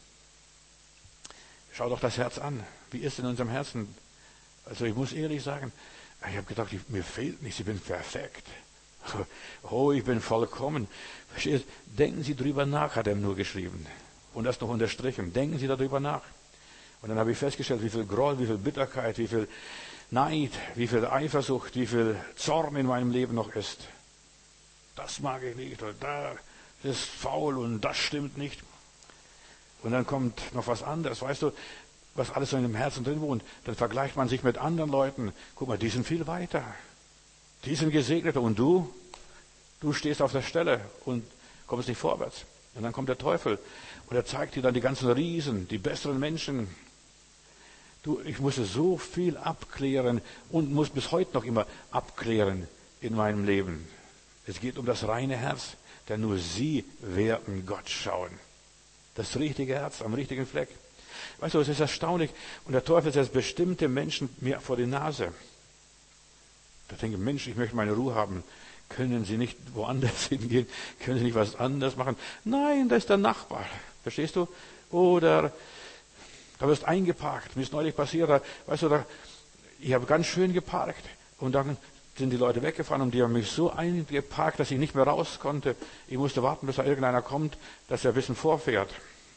Schau doch das Herz an. Wie ist in unserem Herzen? Also ich muss ehrlich sagen, ich habe gedacht, mir fehlt nichts, ich bin perfekt. Oh, ich bin vollkommen. Verstehst? Denken Sie drüber nach, hat er nur geschrieben. Und das noch unterstrichen. Denken Sie darüber nach. Und dann habe ich festgestellt, wie viel Groll, wie viel Bitterkeit, wie viel Neid, wie viel Eifersucht, wie viel Zorn in meinem Leben noch ist. Das mag ich nicht, oder da ist faul und das stimmt nicht. Und dann kommt noch was anderes, weißt du, was alles so in dem Herzen drin wohnt. Dann vergleicht man sich mit anderen Leuten. Guck mal, die sind viel weiter. Die sind gesegneter und du stehst auf der Stelle und kommst nicht vorwärts. Und dann kommt der Teufel und er zeigt dir dann die ganzen Riesen, die besseren Menschen. Ich musste so viel abklären und muss bis heute noch immer abklären in meinem Leben. Es geht um das reine Herz, denn nur sie werden Gott schauen. Das richtige Herz am richtigen Fleck. Weißt du, es ist erstaunlich. Und der Teufel setzt bestimmte Menschen mir vor die Nase. Da denke ich, Mensch, ich möchte meine Ruhe haben. Können Sie nicht woanders hingehen? Können Sie nicht was anderes machen? Nein, da ist der Nachbar. Verstehst du? Oder da wirst eingeparkt. Mir ist neulich passiert, weißt du, ich habe ganz schön geparkt. Und dann sind die Leute weggefahren und die haben mich so eingeparkt, dass ich nicht mehr raus konnte. Ich musste warten, bis da irgendeiner kommt, dass er ein bisschen vorfährt.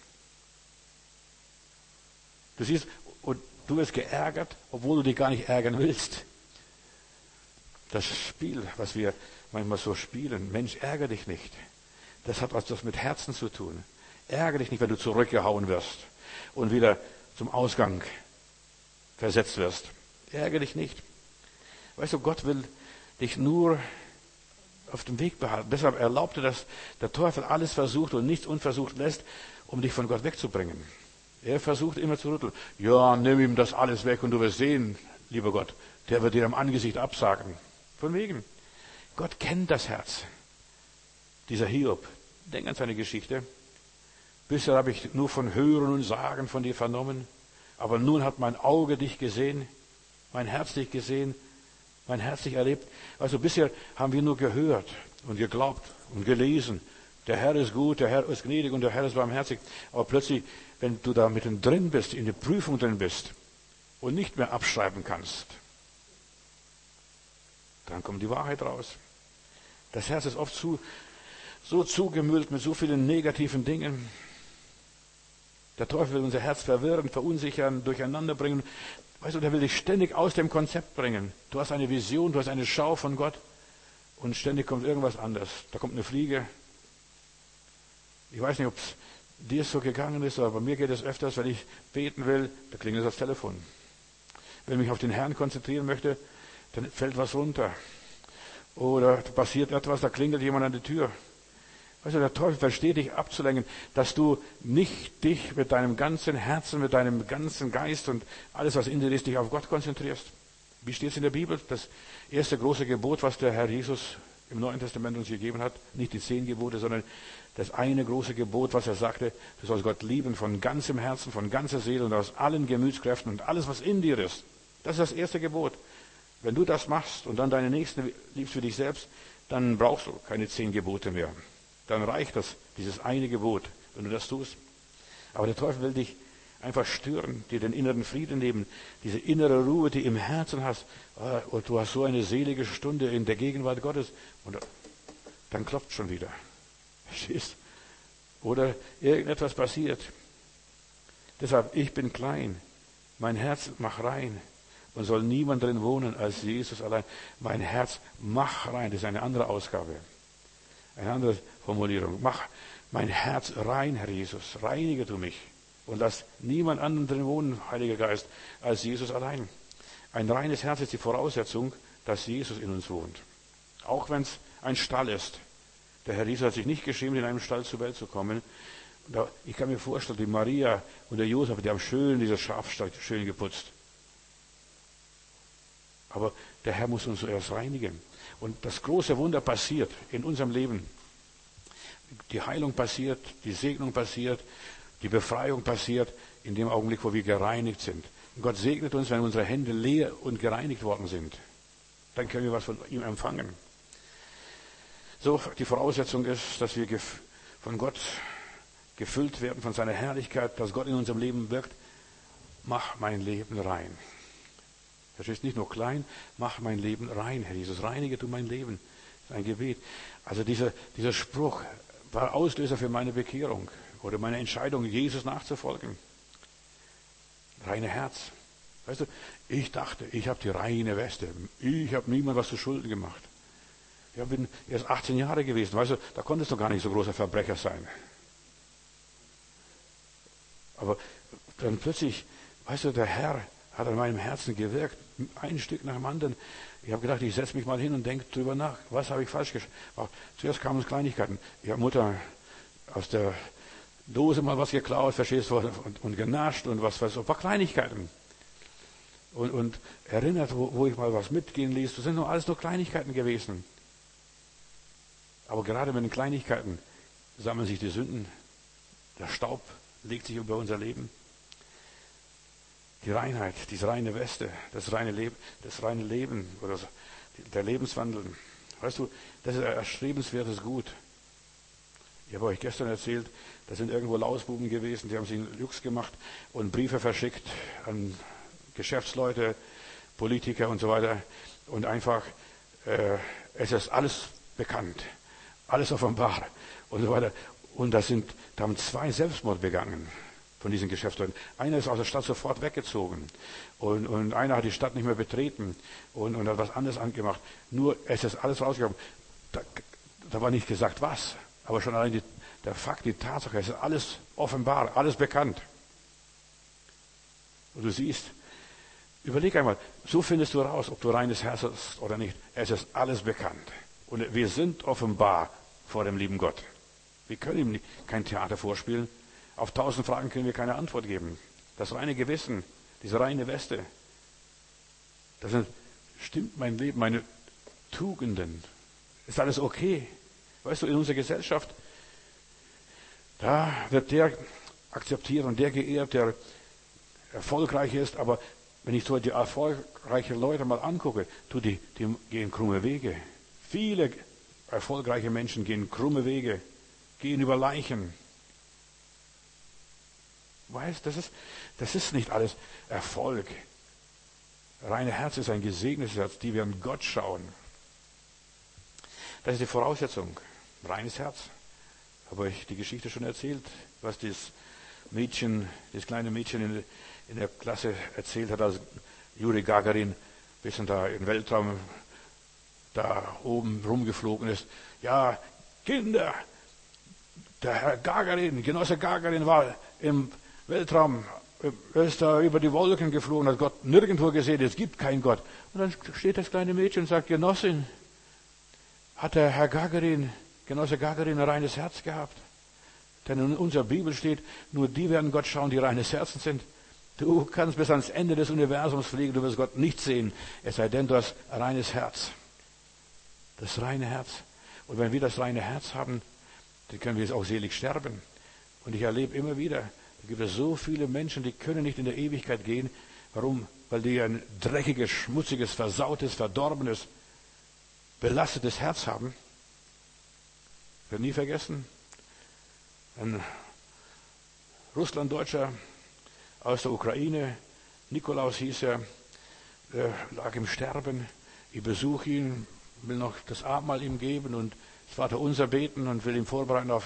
Du siehst, und du wirst geärgert, obwohl du dich gar nicht ärgern willst. Das Spiel, was wir manchmal so spielen, Mensch, ärgere dich nicht. Das hat was mit Herzen zu tun. Ärgere dich nicht, wenn du zurückgehauen wirst und wieder zum Ausgang versetzt wirst. Ärgere dich nicht. Weißt du, Gott will dich nur auf dem Weg behalten. Deshalb erlaubte das der Teufel alles versucht und nichts unversucht lässt, um dich von Gott wegzubringen. Er versucht immer zu rütteln. Ja, nimm ihm das alles weg und du wirst sehen, lieber Gott, der wird dir am Angesicht absagen. Von wegen. Gott kennt das Herz. Dieser Hiob, denk an seine Geschichte. Bisher habe ich nur von Hören und Sagen von dir vernommen, aber nun hat mein Auge dich gesehen, mein Herz dich gesehen, mein Herz dich erlebt. Also bisher haben wir nur gehört und geglaubt und gelesen. Der Herr ist gut, der Herr ist gnädig und der Herr ist barmherzig. Aber plötzlich, wenn du da mittendrin bist, in der Prüfung drin bist und nicht mehr abschreiben kannst, dann kommt die Wahrheit raus. Das Herz ist oft so zugemüllt mit so vielen negativen Dingen. Der Teufel will unser Herz verwirren, verunsichern, durcheinander bringen. Weißt du, der will dich ständig aus dem Konzept bringen. Du hast eine Vision, du hast eine Schau von Gott und ständig kommt irgendwas anderes. Da kommt eine Fliege. Ich weiß nicht, ob es dir so gegangen ist, aber bei mir geht es öfters, wenn ich beten will, da klingelt das Telefon. Wenn ich mich auf den Herrn konzentrieren möchte, dann fällt was runter. Oder passiert etwas, da klingelt jemand an die Tür. Weißt du, der Teufel versteht dich abzulenken, dass du nicht dich mit deinem ganzen Herzen, mit deinem ganzen Geist und alles, was in dir ist, dich auf Gott konzentrierst. Wie steht es in der Bibel? Das erste große Gebot, was der Herr Jesus im Neuen Testament uns gegeben hat, nicht die 10 Gebote, sondern das eine große Gebot, was er sagte, du sollst Gott lieben von ganzem Herzen, von ganzer Seele und aus allen Gemütskräften und alles, was in dir ist. Das ist das erste Gebot. Wenn du das machst und dann deine Nächsten liebst für dich selbst, dann brauchst du keine 10 Gebote mehr. Dann reicht das, dieses eine Gebot. wenn du das tust. Aber der Teufel will dich einfach stören, dir den inneren Frieden nehmen, diese innere Ruhe, die im Herzen hast. Und du hast so eine selige Stunde in der Gegenwart Gottes. Und dann klopft schon wieder. Verstehst? Oder irgendetwas passiert. Deshalb, ich bin klein. Mein Herz mach rein. Und soll niemand drin wohnen als Jesus allein. Mein Herz mach rein. Das ist eine andere Ausgabe. Eine andere Formulierung. Mach mein Herz rein, Herr Jesus. Reinige du mich. Und lass niemand anderen drin wohnen, Heiliger Geist, als Jesus allein. Ein reines Herz ist die Voraussetzung, dass Jesus in uns wohnt. Auch wenn es ein Stall ist. Der Herr Jesus hat sich nicht geschämt, in einem Stall zur Welt zu kommen. Ich kann mir vorstellen, die Maria und der Josef, die haben schön dieses Schafstall schön geputzt. Aber der Herr muss uns zuerst reinigen. Und das große Wunder passiert in unserem Leben. Die Heilung passiert, die Segnung passiert, die Befreiung passiert in dem Augenblick, wo wir gereinigt sind. Und Gott segnet uns, wenn unsere Hände leer und gereinigt worden sind. Dann können wir was von ihm empfangen. So, die Voraussetzung ist, dass wir von Gott gefüllt werden, von seiner Herrlichkeit, dass Gott in unserem Leben wirkt. Mach mein Leben rein. Verstehst, nicht nur klein, mach mein Leben rein, Herr Jesus. Reinige du mein Leben. Das ist ein Gebet. Also dieser Spruch war Auslöser für meine Bekehrung oder meine Entscheidung, Jesus nachzufolgen. Reine Herz. Weißt du, ich dachte, ich habe die reine Weste. Ich habe niemand was zu Schulden gemacht. Ich bin erst 18 Jahre gewesen. Weißt du, da konntest du gar nicht so großer Verbrecher sein. Aber dann plötzlich, weißt du, der Herr hat an meinem Herzen gewirkt. Ein Stück nach dem anderen. Ich habe gedacht, ich setze mich mal hin und denke drüber nach. Was habe ich falsch gemacht? Zuerst kamen es Kleinigkeiten. Ich habe Mutter aus der Dose mal was geklaut, verstehst du, und genascht und was weiß ich, ein paar Kleinigkeiten. Und erinnert, wo ich mal was mitgehen ließ. Das sind alles nur Kleinigkeiten gewesen. Aber gerade mit den Kleinigkeiten sammeln sich die Sünden. Der Staub legt sich über unser Leben. Die Reinheit, diese reine Weste, das reine Leben oder der Lebenswandel. Weißt du, das ist ein erstrebenswertes Gut. Ich habe euch gestern erzählt, da sind irgendwo Lausbuben gewesen, die haben sich einen Jux gemacht und Briefe verschickt an Geschäftsleute, Politiker und so weiter. Und einfach, es ist alles bekannt, alles offenbar und so weiter. Und da haben 2 Selbstmord begangen von diesen Geschäftsleuten. Einer ist aus der Stadt sofort weggezogen und einer hat die Stadt nicht mehr betreten und hat was anderes angemacht. Nur es ist alles rausgekommen. Da war nicht gesagt was, aber schon allein der Fakt, die Tatsache, es ist alles offenbar, alles bekannt. Und du siehst, überleg einmal, so findest du raus, ob du reines Herz hast oder nicht. Es ist alles bekannt. Und wir sind offenbar vor dem lieben Gott. Wir können ihm kein Theater vorspielen. Auf 1000 Fragen können wir keine Antwort geben. Das reine Gewissen, diese reine Weste, stimmt mein Leben, meine Tugenden. Ist alles okay? Weißt du, in unserer Gesellschaft, da wird der akzeptiert und der geehrt, der erfolgreich ist. Aber wenn ich so die erfolgreichen Leute mal angucke, die gehen krumme Wege. Viele erfolgreiche Menschen gehen krumme Wege, gehen über Leichen. Weißt, das ist nicht alles Erfolg. Reine Herz ist ein gesegnetes Herz, die werden Gott schauen. Das ist die Voraussetzung. Reines Herz. Habe ich die Geschichte schon erzählt, was das kleine Mädchen in der Klasse erzählt hat, als Juri Gagarin bisschen da im Weltraum da oben rumgeflogen ist. Ja, Kinder, der Herr Gagarin, Genosse Gagarin war im Weltraum, ist da über die Wolken geflogen, hat Gott nirgendwo gesehen, es gibt keinen Gott. Und dann steht das kleine Mädchen und sagt, Genossin, hat der Herr Gagarin, Genosse Gagarin, ein reines Herz gehabt? Denn in unserer Bibel steht, nur die werden Gott schauen, die reines Herzen sind. Du kannst bis ans Ende des Universums fliegen, du wirst Gott nicht sehen, es sei denn, du hast ein reines Herz. Das reine Herz. Und wenn wir das reine Herz haben, dann können wir auch selig sterben. Und ich erlebe immer wieder, da gibt es so viele Menschen, die können nicht in der Ewigkeit gehen. Warum? Weil die ein dreckiges, schmutziges, versautes, verdorbenes, belastetes Herz haben. Ich werde nie vergessen, ein Russlanddeutscher aus der Ukraine. Nikolaus hieß er, lag im Sterben. Ich besuche ihn, will noch das Abendmahl ihm geben und das Vaterunser beten und will ihn vorbereiten auf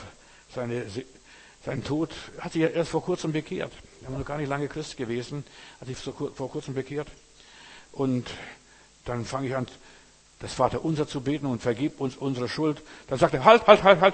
seinen Tod. Hat sich erst vor kurzem bekehrt. Er war noch gar nicht lange Christ gewesen, hat sich vor kurzem bekehrt. Und dann fange ich an, das Vaterunser zu beten und vergib uns unsere Schuld. Dann sagt er, halt,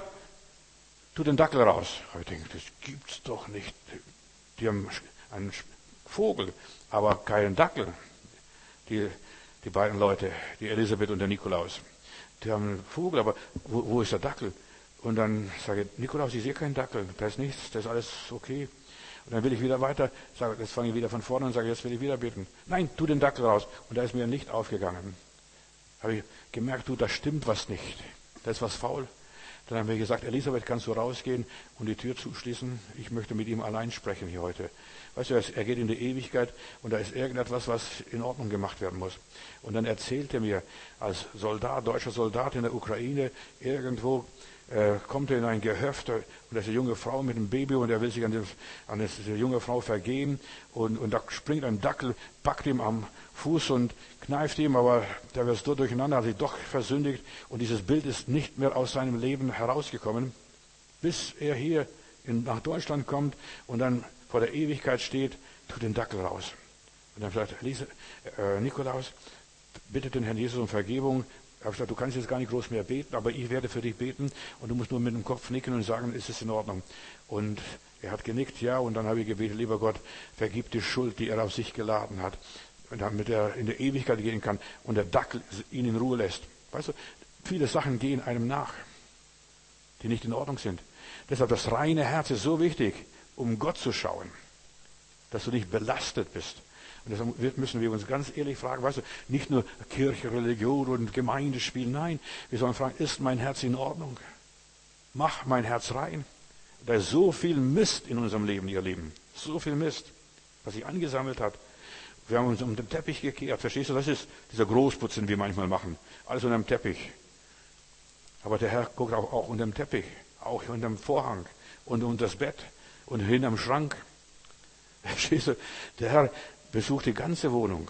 tu den Dackel raus. Aber ich denke, das gibt's doch nicht. Die haben einen Vogel, aber keinen Dackel. Die beiden Leute, die Elisabeth und der Nikolaus. Die haben einen Vogel, aber wo ist der Dackel? Und dann sage ich, Nikolaus, ich sehe keinen Dackel, da ist nichts, das ist alles okay. Und dann will ich wieder weiter, sage, jetzt fange ich wieder von vorne und sage, jetzt will ich wieder beten. Nein, tu den Dackel raus. Und da ist mir ein Licht aufgegangen. Habe ich gemerkt, da stimmt was nicht. Da ist was faul. Dann haben wir gesagt, Elisabeth, kannst du rausgehen und die Tür zuschließen? Ich möchte mit ihm allein sprechen hier heute. Weißt du, er geht in die Ewigkeit und da ist irgendetwas, was in Ordnung gemacht werden muss. Und dann erzählt er mir, als Soldat, deutscher Soldat in der Ukraine, irgendwo kommt er in ein Gehöft und da ist eine junge Frau mit einem Baby und er will sich an diese junge Frau vergehen und da springt ein Dackel, packt ihm am Fuß und kneift ihm, aber der wird so durcheinander, hat sich doch versündigt und dieses Bild ist nicht mehr aus seinem Leben herausgekommen, bis er hier nach Deutschland kommt und dann vor der Ewigkeit steht, tut den Dackel raus. Und dann sagt Nikolaus, bittet den Herrn Jesus um Vergebung. Ich habe gesagt, du kannst jetzt gar nicht groß mehr beten, aber ich werde für dich beten und du musst nur mit dem Kopf nicken und sagen, ist es in Ordnung. Und er hat genickt, ja, und dann habe ich gebetet, lieber Gott, vergib die Schuld, die er auf sich geladen hat, damit er in der Ewigkeit gehen kann und der Dackel ihn in Ruhe lässt. Weißt du, viele Sachen gehen einem nach, die nicht in Ordnung sind. Deshalb das reine Herz ist so wichtig, um Gott zu schauen, dass du nicht belastet bist. Und deshalb müssen wir uns ganz ehrlich fragen, weißt du, nicht nur Kirche, Religion und Gemeindespiel, nein, wir sollen fragen, ist mein Herz in Ordnung? Mach mein Herz rein. Da ist so viel Mist in unserem Leben, ihr Lieben. So viel Mist, was sich angesammelt hat. Wir haben uns um den Teppich gekehrt. Verstehst du, das ist dieser Großputz, den wir manchmal machen. Alles unter dem Teppich. Aber der Herr guckt auch unter dem Teppich, auch unter dem Vorhang und unter das Bett und hinterm Schrank. Verstehst du, der Herr besucht die ganze Wohnung.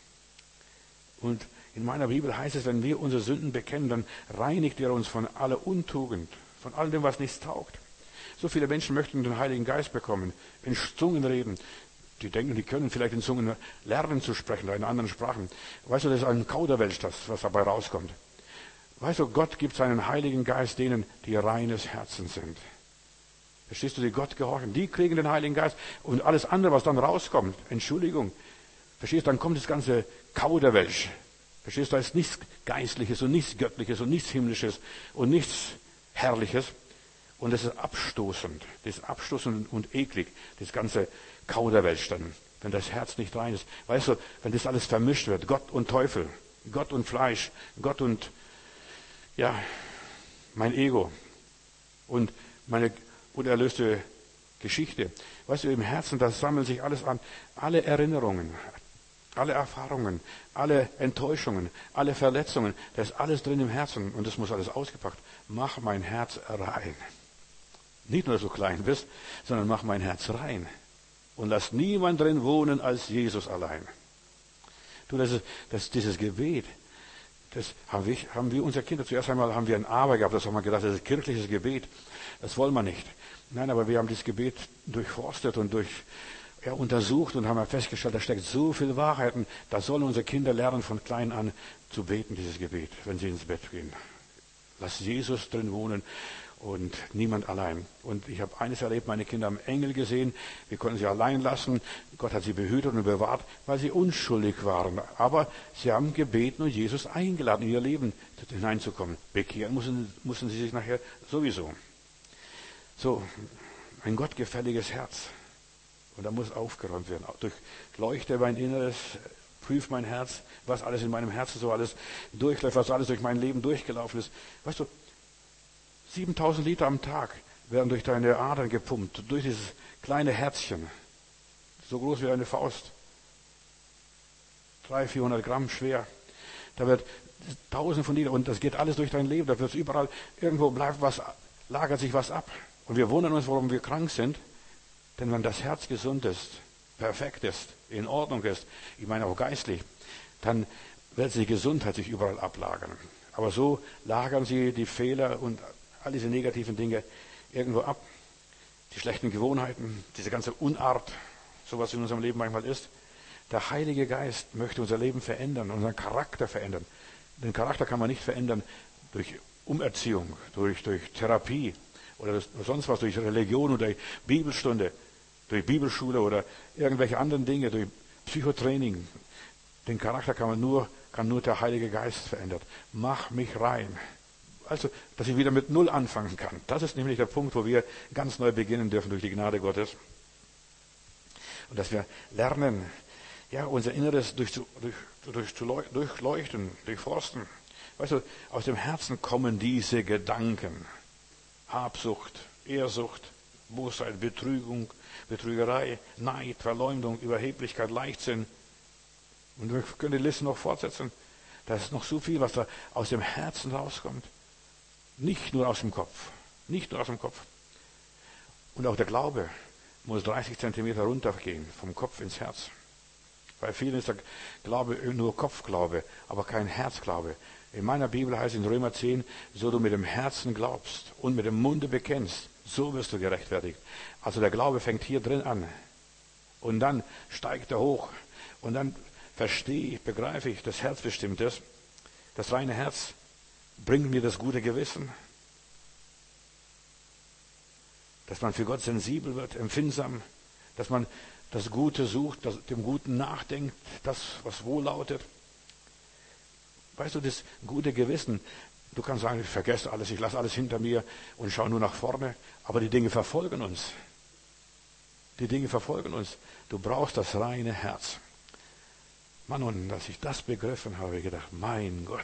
Und in meiner Bibel heißt es, wenn wir unsere Sünden bekennen, dann reinigt er uns von aller Untugend, von all dem, was nichts taugt. So viele Menschen möchten den Heiligen Geist bekommen, in Zungen reden. Die denken, die können vielleicht in Zungen lernen zu sprechen, oder in anderen Sprachen. Weißt du, das ist ein Kauderwelsch, was dabei rauskommt. Weißt du, Gott gibt seinen Heiligen Geist denen, die reines Herzen sind. Verstehst du, die Gott gehorchen, die kriegen den Heiligen Geist und alles andere, was dann rauskommt, Entschuldigung, verstehst du, dann kommt das ganze Kauderwelsch. Verstehst du, da ist nichts Geistliches und nichts Göttliches und nichts Himmlisches und nichts Herrliches und das ist abstoßend, und eklig, das ganze Kauderwelsch dann, wenn das Herz nicht rein ist. Weißt du, wenn das alles vermischt wird, Gott und Teufel, Gott und Fleisch, Gott und, ja, mein Ego und meine unerlöste Geschichte. Weißt du, im Herzen, da sammelt sich alles an. Alle Erinnerungen, alle Erfahrungen, alle Enttäuschungen, alle Verletzungen. Da ist alles drin im Herzen und das muss alles ausgepackt. Mach mein Herz rein. Nicht nur, dass du klein bist, sondern mach mein Herz rein. Und lass niemand drin wohnen als Jesus allein. Du, dieses Gebet, das haben wir unsere Kinder, zuerst einmal haben wir ein Aber gehabt, das haben wir gedacht, das ist kirchliches Gebet. Das wollen wir nicht. Nein, aber wir haben dieses Gebet durchforstet und untersucht und haben festgestellt, da steckt so viel Wahrheiten. Da sollen unsere Kinder lernen, von klein an zu beten, dieses Gebet, wenn sie ins Bett gehen. Lass Jesus drin wohnen und niemand allein. Und ich habe eines erlebt, meine Kinder haben Engel gesehen, wir konnten sie allein lassen. Gott hat sie behütet und bewahrt, weil sie unschuldig waren. Aber sie haben gebeten und Jesus eingeladen, in ihr Leben hineinzukommen. Bekehren mussten sie sich nachher sowieso. So, ein gottgefälliges Herz. Und da muss aufgeräumt werden. Durchleuchte mein Inneres, prüf mein Herz, was alles in meinem Herzen so alles durchläuft, was alles durch mein Leben durchgelaufen ist. Weißt du, 7000 Liter am Tag werden durch deine Adern gepumpt, durch dieses kleine Herzchen, so groß wie eine Faust, 300-400 Gramm schwer. Da wird 1000 von Litern und das geht alles durch dein Leben. Da wird überall, irgendwo lagert sich was ab. Und wir wundern uns, warum wir krank sind. Denn wenn das Herz gesund ist, perfekt ist, in Ordnung ist, ich meine auch geistlich, dann wird die Gesundheit sich überall ablagern. Aber so lagern sie die Fehler und all diese negativen Dinge irgendwo ab. Die schlechten Gewohnheiten, diese ganze Unart, so was in unserem Leben manchmal ist. Der Heilige Geist möchte unser Leben verändern, unseren Charakter verändern. Den Charakter kann man nicht verändern durch Umerziehung, durch Therapie oder sonst was, durch Religion oder Bibelstunde, durch Bibelschule oder irgendwelche anderen Dinge, durch Psychotraining. Den Charakter kann nur der Heilige Geist verändern. Mach mich rein. Also, dass ich wieder mit Null anfangen kann. Das ist nämlich der Punkt, wo wir ganz neu beginnen dürfen durch die Gnade Gottes. Und dass wir lernen, ja, unser Inneres durchleuchten, durchforsten. Weißt du, aus dem Herzen kommen diese Gedanken. Habsucht, Ehrsucht, Bosheit, Betrügung, Betrügerei, Neid, Verleumdung, Überheblichkeit, Leichtsinn. Und wir können die Liste noch fortsetzen. Da ist noch so viel, was da aus dem Herzen rauskommt. Nicht nur aus dem Kopf. Nicht nur aus dem Kopf. Und auch der Glaube muss 30 Zentimeter runtergehen, vom Kopf ins Herz. Bei vielen ist der Glaube nur Kopfglaube, aber kein Herzglaube. In meiner Bibel heißt es in Römer 10, so du mit dem Herzen glaubst und mit dem Munde bekennst, so wirst du gerechtfertigt. Also der Glaube fängt hier drin an. Und dann steigt er hoch. Und dann verstehe ich, begreife ich, das Herz bestimmt ist. Das reine Herz bringt mir das gute Gewissen. Dass man für Gott sensibel wird, empfindsam. Dass man das Gute sucht, dem Guten nachdenkt, das, was wohllautet. Weißt du, das gute Gewissen, du kannst sagen, ich vergesse alles, ich lasse alles hinter mir und schaue nur nach vorne. Aber die Dinge verfolgen uns. Die Dinge verfolgen uns. Du brauchst das reine Herz. Mann, und als ich das begriffen habe, habe ich gedacht, mein Gott.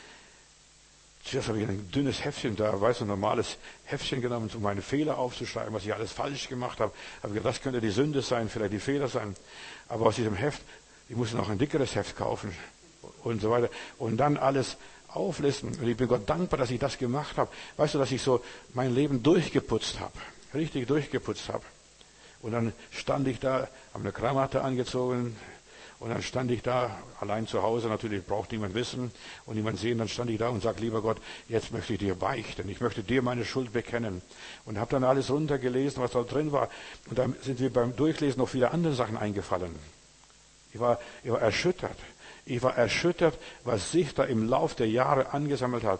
Zuerst habe ich ein dünnes Heftchen da, weißt du, ein normales Heftchen genommen, um meine Fehler aufzuschreiben, was ich alles falsch gemacht habe. Habe gedacht, das könnte die Sünde sein, vielleicht die Fehler sein. Aber aus diesem Heft, ich musste noch ein dickeres Heft kaufen und so weiter. Und dann alles auflisten. Und ich bin Gott dankbar, dass ich das gemacht habe. Weißt du, dass ich so mein Leben durchgeputzt habe. Richtig durchgeputzt habe. Und dann stand ich da, habe eine Krawatte angezogen. Und dann stand ich da, allein zu Hause, natürlich braucht niemand wissen und niemand sehen, dann stand ich da und sagte, lieber Gott, jetzt möchte ich dir beichten, ich möchte dir meine Schuld bekennen. Und habe dann alles runtergelesen, was da drin war. Und dann sind mir beim Durchlesen noch viele andere Sachen eingefallen. Ich war erschüttert. Ich war erschüttert, was sich da im Lauf der Jahre angesammelt hat.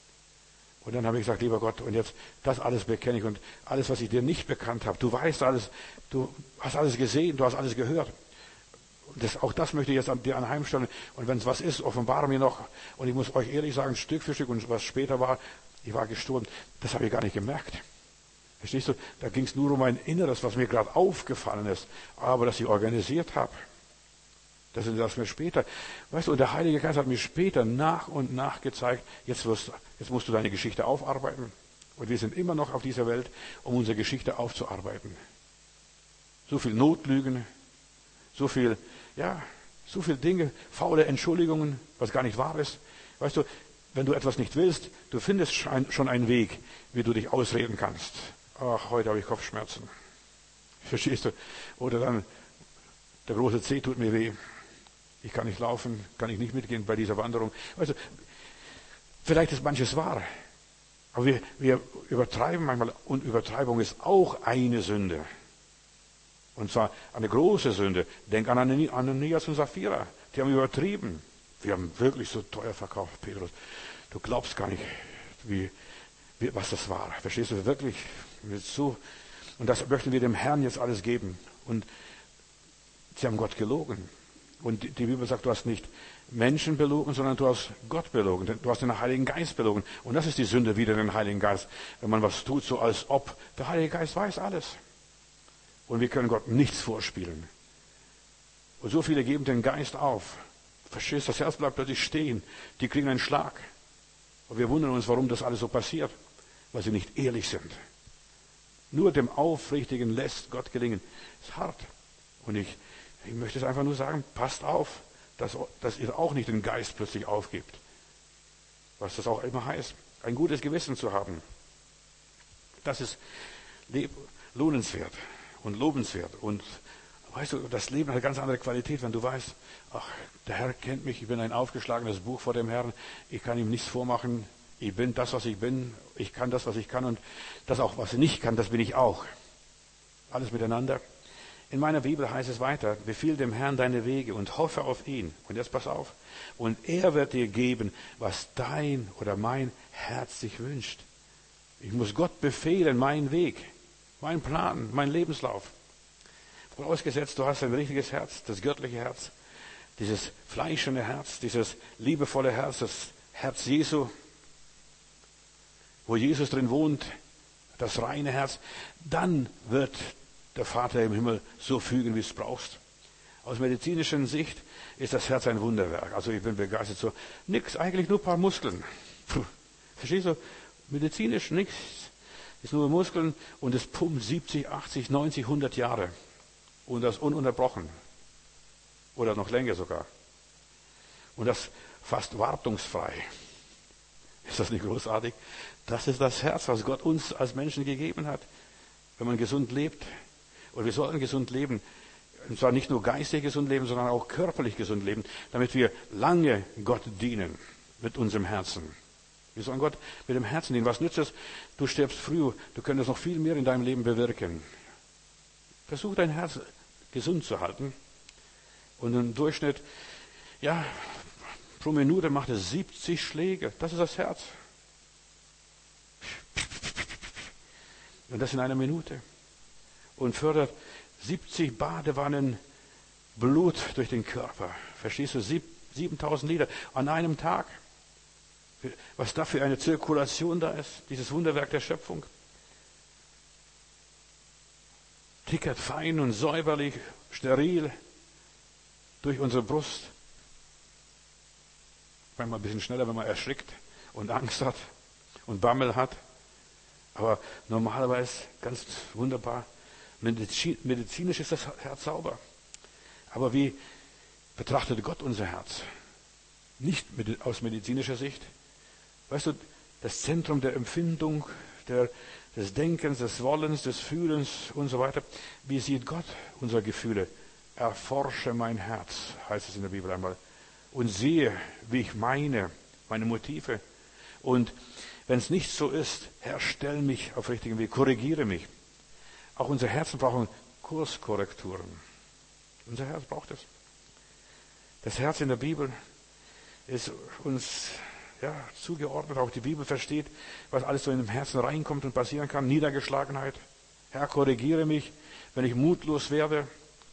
Und dann habe ich gesagt, lieber Gott, und jetzt das alles bekenne ich und alles, was ich dir nicht bekannt habe. Du weißt alles, du hast alles gesehen, du hast alles gehört. Auch das möchte ich jetzt dir anheimstellen. Und wenn es was ist, offenbare mir noch. Und ich muss euch ehrlich sagen, Stück für Stück, und was später war, ich war gestorben, das habe ich gar nicht gemerkt. Verstehst du? Da ging es nur um mein Inneres, was mir gerade aufgefallen ist. Aber dass ich organisiert habe, das ist das mir später. Weißt du, und der Heilige Geist hat mir später nach und nach gezeigt, jetzt musst du deine Geschichte aufarbeiten. Und wir sind immer noch auf dieser Welt, um unsere Geschichte aufzuarbeiten. So viel Notlügen, so viel Dinge, faule Entschuldigungen, was gar nicht wahr ist. Weißt du, wenn du etwas nicht willst, du findest schon einen Weg, wie du dich ausreden kannst. Ach, heute habe ich Kopfschmerzen. Verstehst du? Oder dann, der große Zeh tut mir weh. Ich kann nicht laufen, kann ich nicht mitgehen bei dieser Wanderung. Weißt du, vielleicht ist manches wahr. Aber wir übertreiben manchmal, und Übertreibung ist auch eine Sünde. Und zwar eine große Sünde. Denk an Ananias und Sapphira. Die haben übertrieben. Wir haben wirklich so teuer verkauft, Petrus. Du glaubst gar nicht, was das war. Verstehst du wirklich? So. Und das möchten wir dem Herrn jetzt alles geben. Und sie haben Gott gelogen. Und die Bibel sagt, du hast nicht Menschen belogen, sondern du hast Gott belogen. Du hast den Heiligen Geist belogen. Und das ist die Sünde wider den Heiligen Geist. Wenn man was tut, so als ob. Der Heilige Geist weiß alles. Und wir können Gott nichts vorspielen. Und so viele geben den Geist auf. Verstehst du, das Herz bleibt plötzlich stehen. Die kriegen einen Schlag. Und wir wundern uns, warum das alles so passiert. Weil sie nicht ehrlich sind. Nur dem Aufrichtigen lässt Gott gelingen. Ist hart. Und ich möchte es einfach nur sagen, passt auf, dass ihr auch nicht den Geist plötzlich aufgebt. Was das auch immer heißt. Ein gutes Gewissen zu haben. Das ist lohnenswert. und lobenswert. Und weißt du, das Leben hat eine ganz andere Qualität, wenn du weißt, ach, der Herr kennt mich, ich bin ein aufgeschlagenes Buch vor dem Herrn, ich kann ihm nichts vormachen, ich bin das, was ich bin, ich kann das, was ich kann und das auch, was ich nicht kann, das bin ich auch. Alles miteinander. In meiner Bibel heißt es weiter, befiehl dem Herrn deine Wege und hoffe auf ihn. Und jetzt pass auf. Und er wird dir geben, was dein oder mein Herz sich wünscht. Ich muss Gott befehlen, meinen Weg, meinen Plan, meinen Lebenslauf. Vorausgesetzt, du hast ein richtiges Herz, das göttliche Herz, dieses fleischende Herz, dieses liebevolle Herz, das Herz Jesu, wo Jesus drin wohnt, das reine Herz, dann wird der Vater im Himmel so fügen, wie es brauchst. Aus medizinischer Sicht ist das Herz ein Wunderwerk. Also ich bin begeistert. So nix, eigentlich nur ein paar Muskeln. Puh. Verstehst du? Medizinisch nichts. Ist nur Muskeln und es pumpt 70, 80, 90, 100 Jahre. Und das ununterbrochen. Oder noch länger sogar. Und das fast wartungsfrei. Ist das nicht großartig? Das ist das Herz, was Gott uns als Menschen gegeben hat. Wenn man gesund lebt. Und wir sollten gesund leben. Und zwar nicht nur geistig gesund leben, sondern auch körperlich gesund leben, damit wir lange Gott dienen mit unserem Herzen. Wir sollen Gott mit dem Herzen dienen. Was nützt es? Du stirbst früh, du könntest noch viel mehr in deinem Leben bewirken. Versuch dein Herz gesund zu halten. Und im Durchschnitt, ja, pro Minute macht es 70 Schläge. Das ist das Herz. Und das in einer Minute. Und fördert 70 Badewannen Blut durch den Körper. Verstehst du? 7000 Liter an einem Tag. Was da für eine Zirkulation da ist, dieses Wunderwerk der Schöpfung. Tickert fein und säuberlich, steril durch unsere Brust. Manchmal ein bisschen schneller, wenn man erschrickt und Angst hat und Bammel hat. Aber normalerweise ganz wunderbar. Medizinisch ist das Herz sauber. Aber wie betrachtet Gott unser Herz? Nicht aus medizinischer Sicht. Weißt du, das Zentrum der Empfindung, des Denkens, des Wollens, des Fühlens und so weiter. Wie sieht Gott unsere Gefühle? Erforsche mein Herz, heißt es in der Bibel einmal. Und sehe, wie ich meine Motive. Und wenn es nicht so ist, Herr, stell mich auf richtigen Weg, korrigiere mich. Auch unsere Herzen brauchen Kurskorrekturen. Unser Herz braucht es. Das Herz in der Bibel ist uns zugeordnet. Auch die Bibel versteht, was alles so in dem Herzen reinkommt und passieren kann. Niedergeschlagenheit. Herr, korrigiere mich, wenn ich mutlos werde.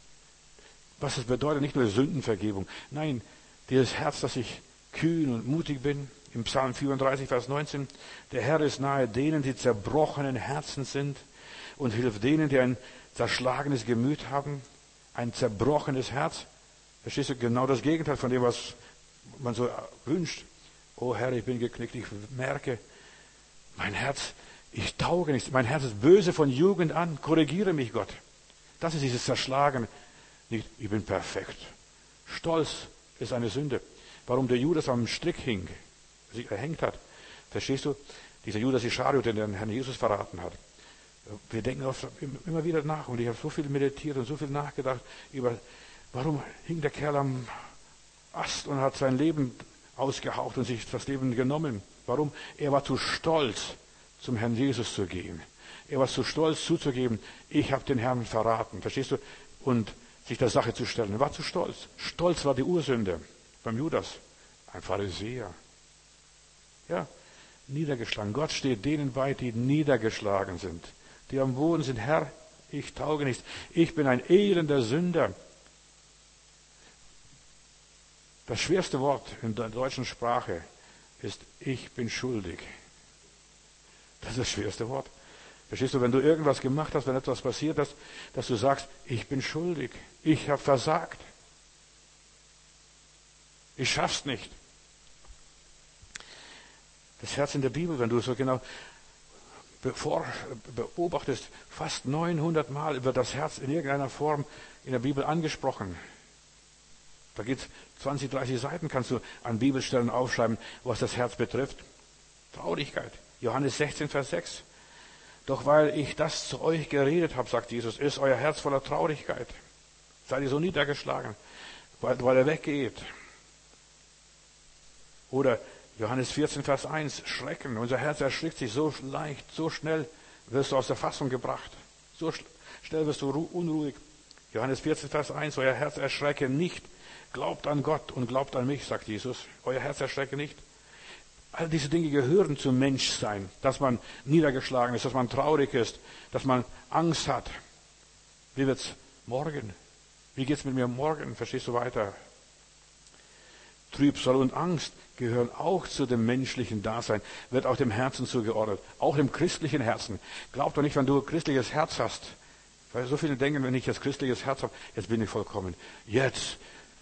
Was es bedeutet, nicht nur Sündenvergebung. Nein, dieses Herz, dass ich kühn und mutig bin. Im Psalm 34, Vers 19. Der Herr ist nahe denen, die zerbrochenen Herzen sind und hilft denen, die ein zerschlagenes Gemüt haben. Ein zerbrochenes Herz. Verstehst du? Genau das Gegenteil von dem, was man so wünscht. Oh Herr, ich bin geknickt. Ich merke, mein Herz, ich tauge nicht. Mein Herz ist böse von Jugend an. Korrigiere mich, Gott. Das ist dieses Zerschlagen. Nicht, ich bin perfekt. Stolz ist eine Sünde. Warum der Judas am Strick hing, sich erhängt hat. Verstehst du? Dieser Judas Ischariot, der den Herrn Jesus verraten hat. Wir denken oft immer wieder nach. Und ich habe so viel meditiert und so viel nachgedacht über, warum hing der Kerl am Ast und hat sein Leben ausgehaucht und sich das Leben genommen. Warum? Er war zu stolz, zum Herrn Jesus zu gehen. Er war zu stolz zuzugeben, ich habe den Herrn verraten. Verstehst du? Und sich der Sache zu stellen. Er war zu stolz. Stolz war die Ursünde beim Judas. Ein Pharisäer. Ja, niedergeschlagen. Gott steht denen bei, die niedergeschlagen sind. Die am Boden sind. Herr, ich tauge nichts. Ich bin ein elender Sünder. Das schwerste Wort in der deutschen Sprache ist, ich bin schuldig. Das ist das schwerste Wort. Verstehst du, wenn du irgendwas gemacht hast, wenn etwas passiert ist, dass du sagst, ich bin schuldig, ich habe versagt. Ich schaff's nicht. Das Herz in der Bibel, wenn du so genau beobachtest, fast 900 Mal wird das Herz in irgendeiner Form in der Bibel angesprochen. Da geht's 20, 30 Seiten, kannst du an Bibelstellen aufschreiben, was das Herz betrifft. Traurigkeit. Johannes 16, Vers 6. Doch weil ich das zu euch geredet habe, sagt Jesus, ist euer Herz voller Traurigkeit. Seid ihr so niedergeschlagen, weil er weggeht. Oder Johannes 14, Vers 1, Schrecken. Unser Herz erschrickt sich so leicht, so schnell wirst du aus der Fassung gebracht. So schnell wirst du unruhig. Johannes 14, Vers 1, euer Herz erschrecke nicht. Glaubt an Gott und glaubt an mich, sagt Jesus. Euer Herz erschrecke nicht. All diese Dinge gehören zum Menschsein, dass man niedergeschlagen ist, dass man traurig ist, dass man Angst hat. Wie wird's morgen? Wie geht's mit mir morgen? Verstehst du weiter? Trübsal und Angst gehören auch zu dem menschlichen Dasein, wird auch dem Herzen zugeordnet, auch dem christlichen Herzen. Glaub doch nicht, wenn du ein christliches Herz hast, weil so viele denken, wenn ich jetzt christliches Herz habe, jetzt bin ich vollkommen. Jetzt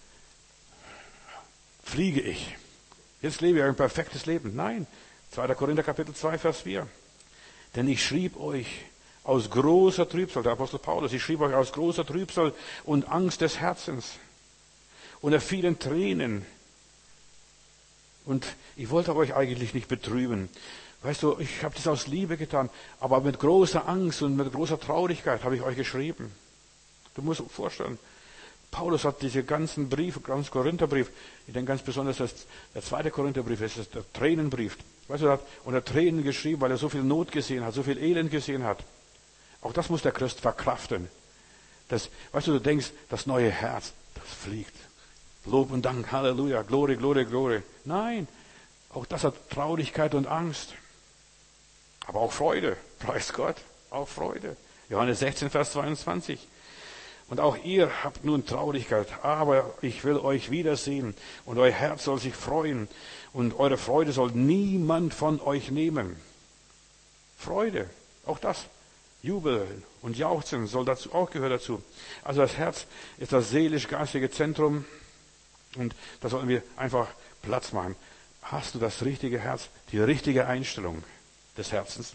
fliege ich. Jetzt lebe ich ein perfektes Leben. Nein. 2. Korinther Kapitel 2, Vers 4. Denn ich schrieb euch aus großer Trübsal, der Apostel Paulus, ich schrieb euch aus großer Trübsal und Angst des Herzens, unter vielen Tränen. Und ich wollte euch eigentlich nicht betrüben. Weißt du, ich habe das aus Liebe getan, aber mit großer Angst und mit großer Traurigkeit habe ich euch geschrieben. Du musst dir vorstellen, Paulus hat diese ganzen Briefe, ganz Korintherbrief, ich denke ganz besonders, dass der 2. Korintherbrief ist der Tränenbrief. Weißt du, er hat unter Tränen geschrieben, weil er so viel Not gesehen hat, so viel Elend gesehen hat. Auch das muss der Christ verkraften. Weißt du, du denkst, das neue Herz, das fliegt. Lob und Dank, Halleluja, Glory, Glory, Glory. Nein, auch das hat Traurigkeit und Angst. Aber auch Freude, preis Gott, auch Freude. Johannes 16, Vers 22. Und auch ihr habt nun Traurigkeit, aber ich will euch wiedersehen und euer Herz soll sich freuen und eure Freude soll niemand von euch nehmen. Freude, auch das. Jubeln und Jauchzen gehört dazu. Also das Herz ist das seelisch-geistige Zentrum und da sollten wir einfach Platz machen. Hast du das richtige Herz, die richtige Einstellung des Herzens?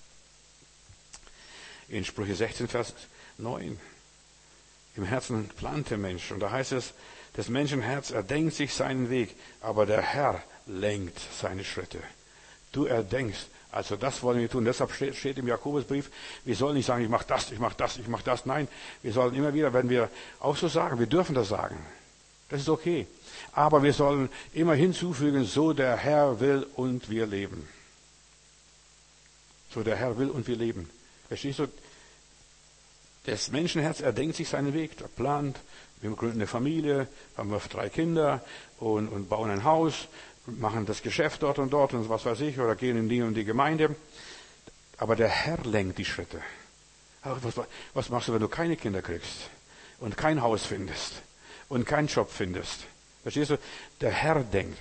In Sprüche 16, Vers 9. Im Herzen plant der Mensch. Und da heißt es, des Menschen Herz erdenkt sich seinen Weg, aber der Herr lenkt seine Schritte. Du erdenkst, also das wollen wir tun. Deshalb steht im Jakobusbrief, wir sollen nicht sagen, ich mache das, ich mache das, ich mache das. Nein, wir sollen immer wieder, wenn wir auch so sagen, wir dürfen das sagen. Das ist okay. Aber wir sollen immer hinzufügen, so der Herr will und wir leben. So der Herr will und wir leben. Verstehst du? Das Menschenherz erdenkt sich seinen Weg, er plant, wir gründen eine Familie, haben wir 3 Kinder und bauen ein Haus, machen das Geschäft dort und was weiß ich, oder gehen in die und die Gemeinde. Aber der Herr lenkt die Schritte. Was machst du, wenn du keine Kinder kriegst und kein Haus findest und keinen Job findest? Verstehst du? Der Herr denkt.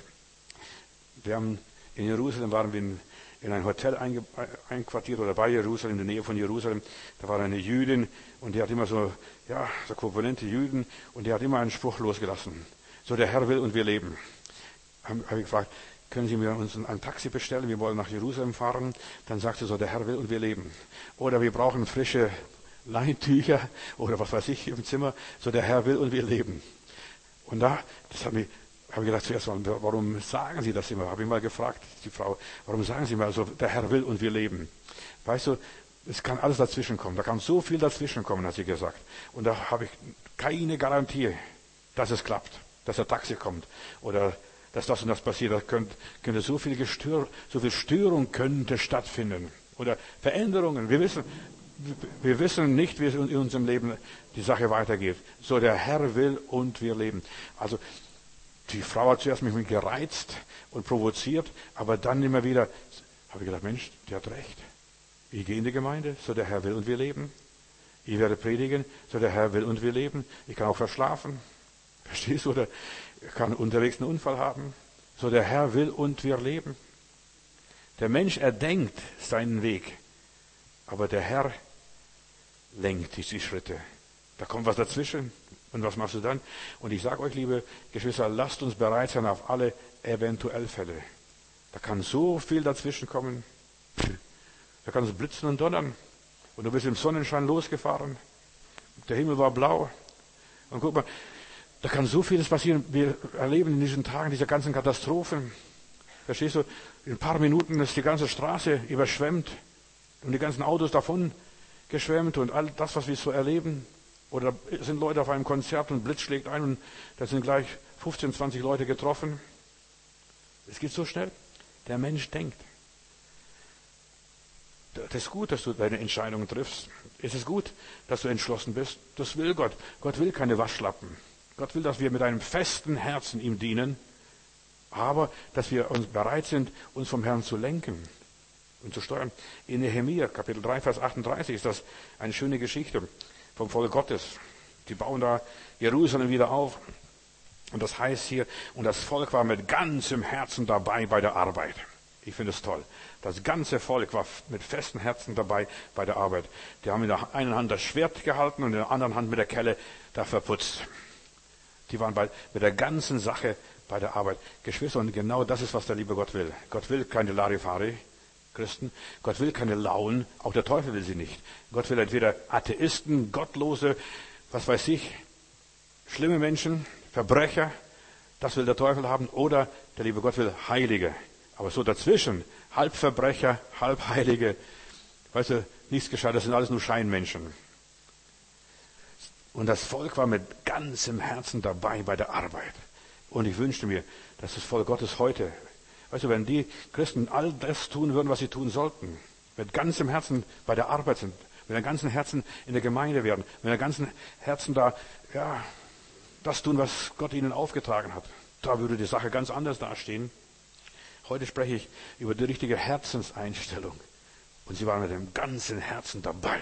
In Jerusalem waren wir in ein Hotel einquartiert oder bei Jerusalem, in der Nähe von Jerusalem. Da war eine Jüdin und die hat immer so korpulente Jüden und die hat immer einen Spruch losgelassen. So der Herr will und wir leben. Habe ich gefragt, können Sie mir uns ein Taxi bestellen? Wir wollen nach Jerusalem fahren. Dann sagt sie so, der Herr will und wir leben. Oder wir brauchen frische Leintücher oder was weiß ich im Zimmer. So der Herr will und wir leben. Und das habe ich gedacht zuerst mal, warum sagen Sie das immer? Habe ich mal gefragt, die Frau, warum sagen Sie mal so, der Herr will und wir leben? Weißt du, es kann alles dazwischen kommen. Da kann so viel dazwischen kommen, hat sie gesagt. Und da habe ich keine Garantie, dass es klappt, dass der Taxi kommt oder dass das und das passiert. Da könnte so viel Störung könnte stattfinden oder Veränderungen. Wir wissen nicht, wie es in unserem Leben die Sache weitergeht. So der Herr will und wir leben. Also die Frau hat zuerst mich gereizt und provoziert, aber dann immer wieder habe ich gedacht, Mensch, die hat recht. Ich gehe in die Gemeinde, so der Herr will und wir leben. Ich werde predigen, so der Herr will und wir leben. Ich kann auch verschlafen, verstehst du? Oder ich kann unterwegs einen Unfall haben, so der Herr will und wir leben. Der Mensch erdenkt seinen Weg, aber der Herr lenkt die Schritte. Da kommt was dazwischen. Und was machst du dann? Und ich sage euch, liebe Geschwister, lasst uns bereit sein auf alle Eventuellfälle. Da kann so viel dazwischen kommen. Da kann es blitzen und donnern. Und du bist im Sonnenschein losgefahren. Der Himmel war blau. Und guck mal, da kann so vieles passieren. Wir erleben in diesen Tagen diese ganzen Katastrophen. Verstehst du? In ein paar Minuten ist die ganze Straße überschwemmt. und die ganzen Autos davon geschwemmt und all das, was wir so erleben. Oder sind Leute auf einem Konzert und Blitz schlägt ein und da sind gleich 15, 20 Leute getroffen. Es geht so schnell. Der Mensch denkt. Das ist gut, dass du deine Entscheidungen triffst. Es ist gut, dass du entschlossen bist. Das will Gott. Gott will keine Waschlappen. Gott will, dass wir mit einem festen Herzen ihm dienen, aber dass wir uns bereit sind, uns vom Herrn zu lenken und zu steuern. In Nehemia, Kapitel 3, Vers 38 ist das eine schöne Geschichte vom Volk Gottes. Die bauen da Jerusalem wieder auf. Und das heißt hier, und das Volk war mit ganzem Herzen dabei bei der Arbeit. Ich finde es toll. Das ganze Volk war mit festem Herzen dabei bei der Arbeit. Die haben in der einen Hand das Schwert gehalten und in der anderen Hand mit der Kelle da verputzt. Die waren mit der ganzen Sache bei der Arbeit. Geschwister, und genau das ist, was der liebe Gott will. Gott will keine Larifari-Christen. Gott will keine Lauen. Auch der Teufel will sie nicht. Gott will entweder Atheisten, Gottlose, was weiß ich, schlimme Menschen, Verbrecher. Das will der Teufel haben. Oder der liebe Gott will Heilige. Aber so dazwischen, halb Verbrecher, halb Heilige, weißt du, nichts gescheit, das sind alles nur Scheinmenschen. Und das Volk war mit ganzem Herzen dabei bei der Arbeit. Und ich wünschte mir, dass das Volk Gottes heute, weißt du, wenn die Christen all das tun würden, was sie tun sollten, mit ganzem Herzen bei der Arbeit sind, mit dem ganzen Herzen in der Gemeinde werden, mit dem ganzen Herzen da, ja, das tun, was Gott ihnen aufgetragen hat, da würde die Sache ganz anders dastehen. Heute spreche ich über die richtige Herzenseinstellung. Und sie waren mit dem ganzen Herzen dabei.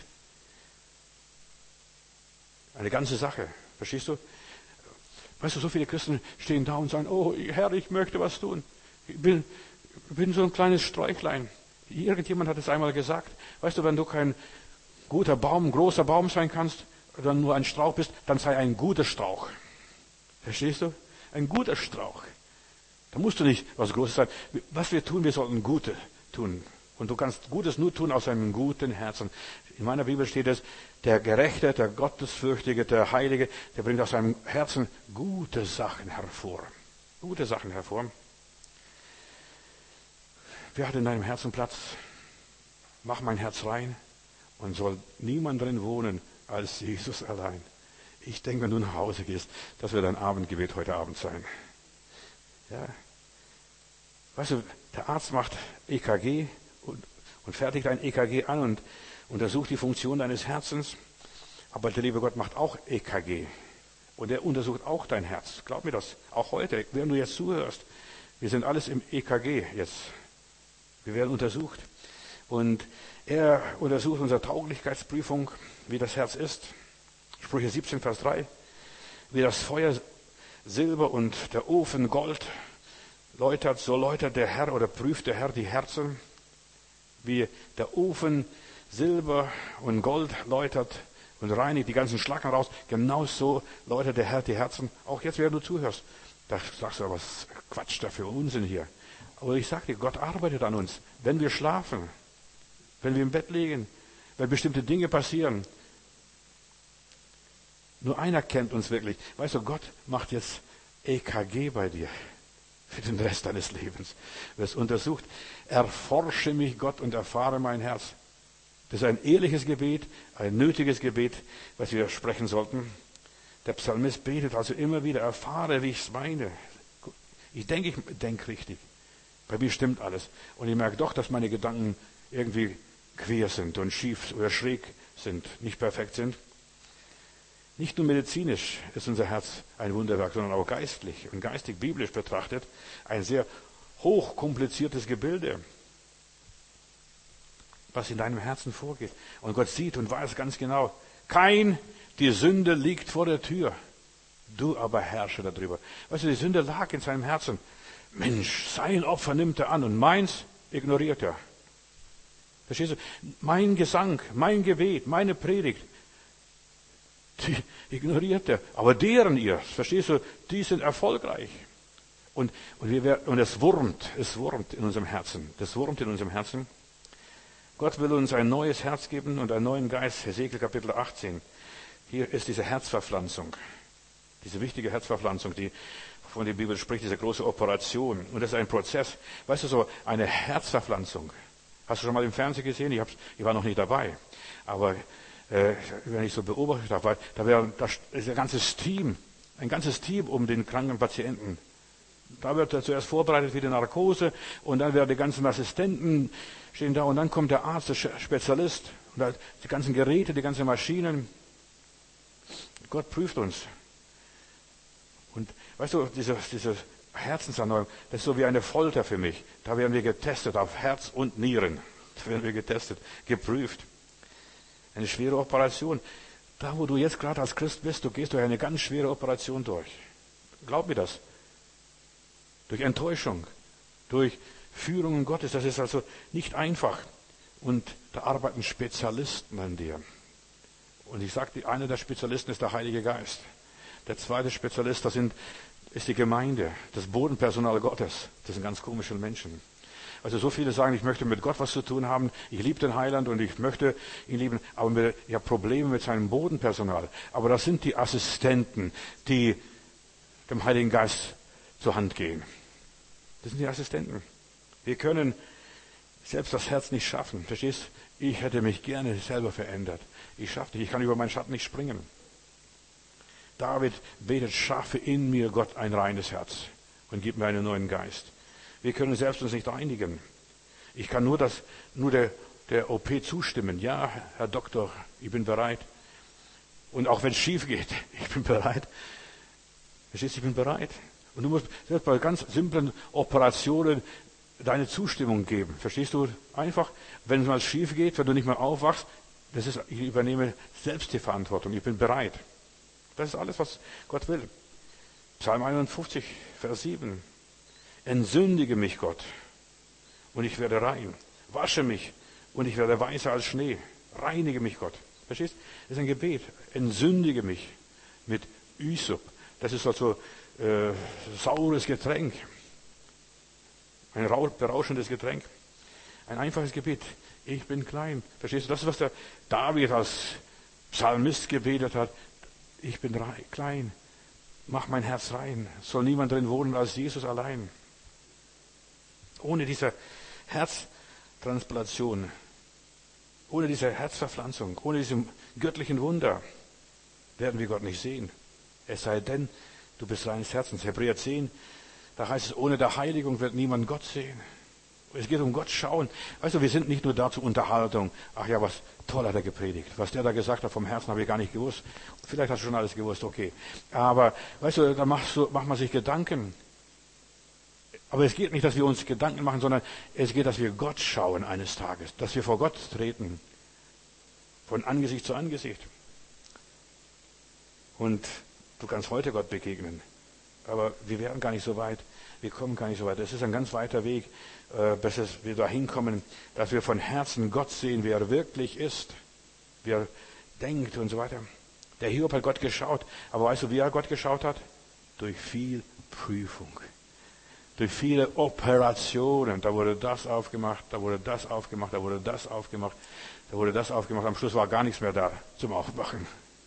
Eine ganze Sache. Verstehst du? Weißt du, so viele Christen stehen da und sagen, oh Herr, ich möchte was tun. Ich bin so ein kleines Sträuchlein. Irgendjemand hat es einmal gesagt. Weißt du, wenn du kein guter Baum, großer Baum sein kannst, oder nur ein Strauch bist, dann sei ein guter Strauch. Verstehst du? Ein guter Strauch. Da musst du nicht was Großes sein. Was wir tun, wir sollten Gute tun. Und du kannst Gutes nur tun aus einem guten Herzen. In meiner Bibel steht es, der Gerechte, der Gottesfürchtige, der Heilige, der bringt aus seinem Herzen gute Sachen hervor. Gute Sachen hervor. Wer hat in deinem Herzen Platz? Mach mein Herz rein und soll niemand drin wohnen als Jesus allein. Ich denke, wenn du nach Hause gehst, das wird dein Abendgebet heute Abend sein. Ja. Weißt du, der Arzt macht EKG und fertigt ein EKG an und untersucht die Funktion deines Herzens. Aber der liebe Gott macht auch EKG. Und er untersucht auch dein Herz. Glaub mir das. Auch heute, während du jetzt zuhörst. Wir sind alles im EKG jetzt. Wir werden untersucht. Und er untersucht unsere Tauglichkeitsprüfung, wie das Herz ist. Sprüche 17, Vers 3. Wie das Feuer Silber und der Ofen Gold läutert, so läutert der Herr oder prüft der Herr die Herzen. Wie der Ofen Silber und Gold läutert und reinigt die ganzen Schlacken raus, genau so läutert der Herr die Herzen. Auch jetzt, während du zuhörst, da sagst du, was Quatsch da für Unsinn hier. Aber ich sage dir, Gott arbeitet an uns. Wenn wir schlafen, wenn wir im Bett liegen, wenn bestimmte Dinge passieren, nur einer kennt uns wirklich. Weißt du, Gott macht jetzt EKG bei dir für den Rest deines Lebens. Du wirst untersucht. Erforsche mich, Gott, und erfahre mein Herz. Das ist ein ehrliches Gebet, ein nötiges Gebet, was wir sprechen sollten. Der Psalmist betet also immer wieder, erfahre, wie ich es meine. Ich denke richtig. Bei mir stimmt alles. Und ich merke doch, dass meine Gedanken irgendwie quer sind und schief oder schräg sind, nicht perfekt sind. Nicht nur medizinisch ist unser Herz ein Wunderwerk, sondern auch geistlich und geistig, biblisch betrachtet, ein sehr hochkompliziertes Gebilde, was in deinem Herzen vorgeht. Und Gott sieht und weiß ganz genau, die Sünde liegt vor der Tür, du aber herrsche darüber. Weißt du, die Sünde lag in seinem Herzen. Mensch, sein Opfer nimmt er an und meins ignoriert er. Verstehst du? Mein Gesang, mein Gebet, meine Predigt, die ignoriert er. Aber verstehst du, die sind erfolgreich. Und es wurmt in unserem Herzen. Das wurmt in unserem Herzen. Gott will uns ein neues Herz geben und einen neuen Geist. Hesekiel Kapitel 18. Hier ist diese Herzverpflanzung. Diese wichtige Herzverpflanzung, die von der Bibel spricht, diese große Operation. Und das ist ein Prozess. Weißt du, so eine Herzverpflanzung. Hast du schon mal im Fernsehen gesehen? Ich war noch nicht dabei. Aber wenn ich so beobachtet habe, da wäre das ist ein ganzes Team um den kranken Patienten. Da wird er zuerst vorbereitet für die Narkose und dann werden die ganzen Assistenten stehen da und dann kommt der Arzt, der Spezialist und die ganzen Geräte, die ganzen Maschinen. Gott prüft uns. Und weißt du, diese Herzenserneuerung, das ist so wie eine Folter für mich. Da werden wir getestet auf Herz und Nieren. Da werden wir getestet, geprüft. Eine schwere Operation. Da, wo du jetzt gerade als Christ bist, du gehst durch eine ganz schwere Operation durch. Glaub mir das. Durch Enttäuschung, durch Führungen Gottes. Das ist also nicht einfach. Und da arbeiten Spezialisten an dir. Und ich sage, einer der Spezialisten ist der Heilige Geist. Der zweite Spezialist, ist die Gemeinde, das Bodenpersonal Gottes. Das sind ganz komische Menschen. Also so viele sagen, ich möchte mit Gott was zu tun haben. Ich liebe den Heiland und ich möchte ihn lieben. Aber ich habe Probleme mit seinem Bodenpersonal. Aber das sind die Assistenten, die dem Heiligen Geist zur Hand gehen. Das sind die Assistenten. Wir können selbst das Herz nicht schaffen. Verstehst? Ich hätte mich gerne selber verändert. Ich schaffe nicht. Ich kann über meinen Schatten nicht springen. David betet, schaffe in mir, Gott, ein reines Herz und gib mir einen neuen Geist. Wir können selbst uns nicht einigen. Ich kann nur der OP zustimmen. Ja, Herr Doktor, ich bin bereit. Und auch wenn es schief geht, ich bin bereit. Verstehst du, ich bin bereit. Und du musst selbst bei ganz simplen Operationen deine Zustimmung geben. Verstehst du? Einfach, wenn es mal schief geht, wenn du nicht mehr aufwachst, ich übernehme selbst die Verantwortung. Ich bin bereit. Das ist alles, was Gott will. Psalm 51, Vers 7. Entsündige mich, Gott, und ich werde rein. Wasche mich, und ich werde weißer als Schnee. Reinige mich, Gott. Verstehst? Das ist ein Gebet. Entsündige mich mit Ysop. Das ist also saures Getränk. Ein berauschendes Getränk. Ein einfaches Gebet. Ich bin klein. Verstehst du? Das ist, was der David als Psalmist gebetet hat. Ich bin klein. Mach mein Herz rein. Soll niemand drin wohnen als Jesus allein. Ohne diese Herztransplantation, ohne diese Herzverpflanzung, ohne diesem göttlichen Wunder werden wir Gott nicht sehen. Es sei denn, du bist reines Herzens. Hebräer 10, da heißt es, ohne der Heiligung wird niemand Gott sehen. Es geht um Gott schauen. Weißt du, wir sind nicht nur da zur Unterhaltung. Ach ja, was toll hat er gepredigt. Was der da gesagt hat vom Herzen, habe ich gar nicht gewusst. Vielleicht hast du schon alles gewusst, okay. Aber, weißt du, da macht man sich Gedanken. Aber es geht nicht, dass wir uns Gedanken machen, sondern es geht, dass wir Gott schauen eines Tages. Dass wir vor Gott treten. Von Angesicht zu Angesicht. Und du kannst heute Gott begegnen. Aber wir werden gar nicht so weit. Wir kommen gar nicht so weit. Es ist ein ganz weiter Weg, bis wir dahin kommen, dass wir von Herzen Gott sehen, wer er wirklich ist, wie er denkt und so weiter. Der Hiob hat Gott geschaut. Aber weißt du, wie er Gott geschaut hat? Durch viel Prüfung. Durch viele Operationen. Da wurde das aufgemacht, da wurde das aufgemacht, da wurde das aufgemacht, da wurde das aufgemacht. Am Schluss war gar nichts mehr da zum Aufmachen.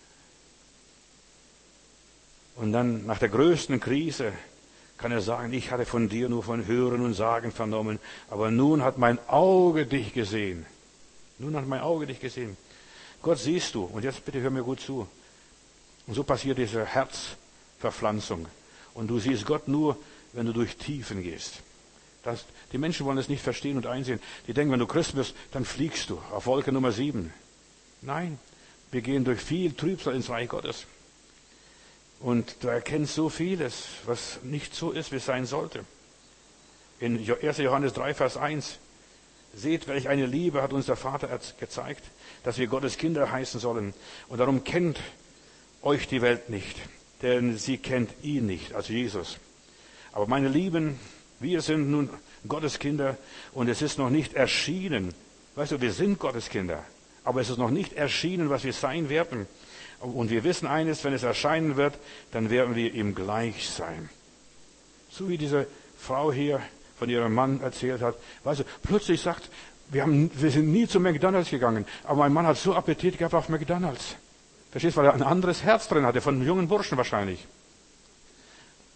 Und dann nach der größten Krise kann er sagen, ich hatte von dir nur von Hören und Sagen vernommen, aber nun hat mein Auge dich gesehen. Nun hat mein Auge dich gesehen. Gott siehst du. Und jetzt bitte hör mir gut zu. Und so passiert diese Herzverpflanzung. Und du siehst Gott nur, wenn du durch Tiefen gehst. Die Menschen wollen es nicht verstehen und einsehen. Die denken, wenn du Christ bist, dann fliegst du auf Wolke Nummer 7. Nein, wir gehen durch viel Trübsal ins Reich Gottes. Und du erkennst so vieles, was nicht so ist, wie es sein sollte. In 1. Johannes 3, Vers 1. Seht, welch eine Liebe hat uns der Vater gezeigt, dass wir Gottes Kinder heißen sollen. Und darum kennt euch die Welt nicht, denn sie kennt ihn nicht, also Jesus. Aber meine Lieben, wir sind nun Gottes Kinder und es ist noch nicht erschienen. Weißt du, wir sind Gottes Kinder, aber es ist noch nicht erschienen, was wir sein werden. Und wir wissen eines, wenn es erscheinen wird, dann werden wir ihm gleich sein. So wie diese Frau hier von ihrem Mann erzählt hat. Weißt du, plötzlich sagt, wir sind nie zu McDonald's gegangen, aber mein Mann hat so Appetit gehabt auf McDonald's. Verstehst du, weil er ein anderes Herz drin hatte, von einem jungen Burschen wahrscheinlich.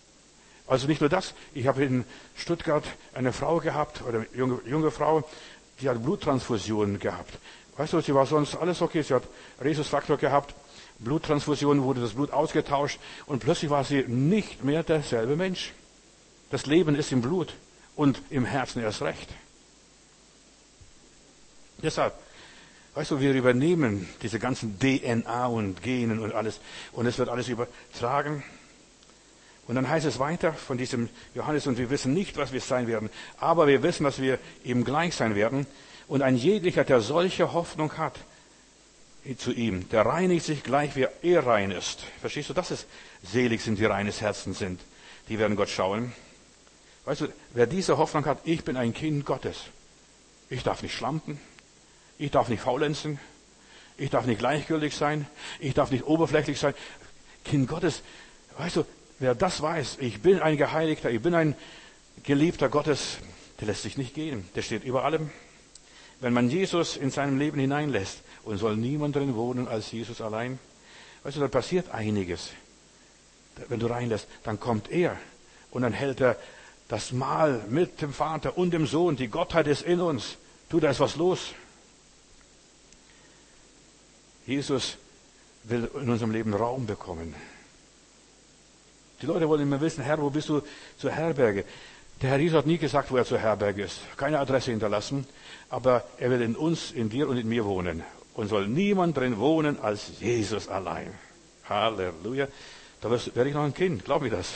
Also nicht nur das, ich habe in Stuttgart eine Frau gehabt, oder junge Frau, Sie hat Bluttransfusionen gehabt. Weißt du, sie war sonst alles okay. Sie hat Rhesusfaktor gehabt, Bluttransfusionen, wurde das Blut ausgetauscht und plötzlich war sie nicht mehr derselbe Mensch. Das Leben ist im Blut und im Herzen erst recht. Deshalb, weißt du, wir übernehmen diese ganzen DNA und Genen und alles und es wird alles übertragen. Und dann heißt es weiter von diesem Johannes, und wir wissen nicht, was wir sein werden, aber wir wissen, dass wir ihm gleich sein werden. Und ein jeglicher, der solche Hoffnung hat zu ihm, der reinigt sich gleich, wie er rein ist. Verstehst du, dass es selig sind, die reines Herzen sind, die werden Gott schauen. Weißt du, wer diese Hoffnung hat, ich bin ein Kind Gottes. Ich darf nicht schlampen, ich darf nicht faulenzen, ich darf nicht gleichgültig sein, ich darf nicht oberflächlich sein. Kind Gottes, weißt du, wer das weiß, ich bin ein Geheiligter, ich bin ein Geliebter Gottes, der lässt sich nicht gehen, der steht über allem. Wenn man Jesus in seinem Leben hineinlässt und soll niemand drin wohnen als Jesus allein, weißt du, da passiert einiges. Wenn du reinlässt, dann kommt er und dann hält er das Mahl mit dem Vater und dem Sohn. Die Gottheit ist in uns. Du, da ist was los. Jesus will in unserem Leben Raum bekommen. Die Leute wollen immer wissen, Herr, wo bist du zur Herberge? Der Herr Jesus hat nie gesagt, wo er zur Herberge ist. Keine Adresse hinterlassen. Aber er will in uns, in dir und in mir wohnen. Und soll niemand drin wohnen als Jesus allein. Halleluja. Da werde ich noch ein Kind. Glaub mir das.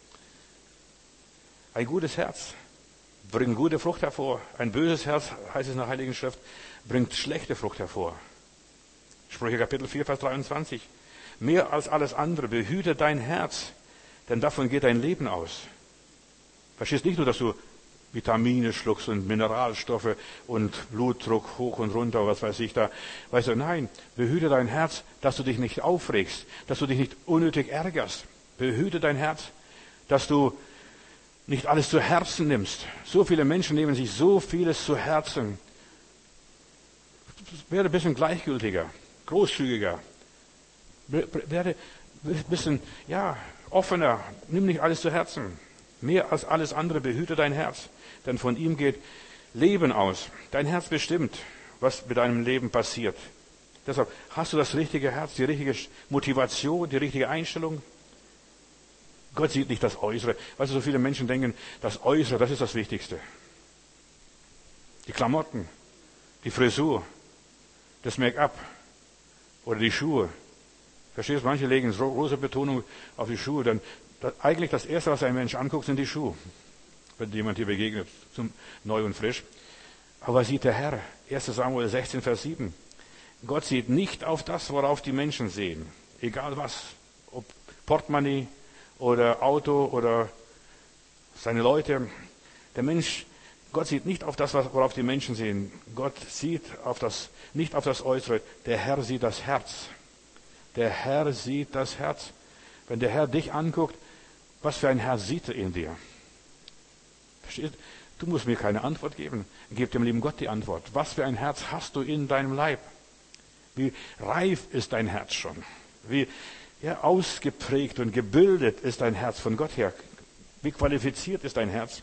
Ein gutes Herz bringt gute Frucht hervor. Ein böses Herz, heißt es in der Heiligen Schrift, bringt schlechte Frucht hervor. Sprüche Kapitel 4, Vers 23. Mehr als alles andere behüte dein Herz, denn davon geht dein Leben aus. Verstehst nicht nur, dass du Vitamine schluckst und Mineralstoffe und Blutdruck hoch und runter, was weiß ich da. Weißt du, nein, behüte dein Herz, dass du dich nicht aufregst, dass du dich nicht unnötig ärgerst. Behüte dein Herz, dass du nicht alles zu Herzen nimmst. So viele Menschen nehmen sich so vieles zu Herzen. Werde ein bisschen gleichgültiger, großzügiger. Werde ein bisschen, offener. Nimm nicht alles zu Herzen. Mehr als alles andere behüte dein Herz. Denn von ihm geht Leben aus. Dein Herz bestimmt, was mit deinem Leben passiert. Deshalb hast du das richtige Herz, die richtige Motivation, die richtige Einstellung. Gott sieht nicht das Äußere. Weißt du, so viele Menschen denken, das Äußere, das ist das Wichtigste. Die Klamotten, die Frisur, das Make-up oder die Schuhe. Verstehst du, manche legen so große Betonung auf die Schuhe, denn eigentlich das Erste, was ein Mensch anguckt, sind die Schuhe. Wenn jemand hier begegnet, neu und frisch. Aber was sieht der Herr? 1. Samuel 16, Vers 7. Gott sieht nicht auf das, worauf die Menschen sehen. Egal was. Ob Portemonnaie oder Auto oder seine Leute. Der Mensch, Gott sieht nicht auf das, worauf die Menschen sehen. Gott sieht nicht auf das Äußere. Der Herr sieht das Herz. Der Herr sieht das Herz. Wenn der Herr dich anguckt, was für ein Herz sieht er in dir? Verstehst? Du musst mir keine Antwort geben. Gib dem lieben Gott die Antwort. Was für ein Herz hast du in deinem Leib? Wie reif ist dein Herz schon? Wie ausgeprägt und gebildet ist dein Herz von Gott her? Wie qualifiziert ist dein Herz?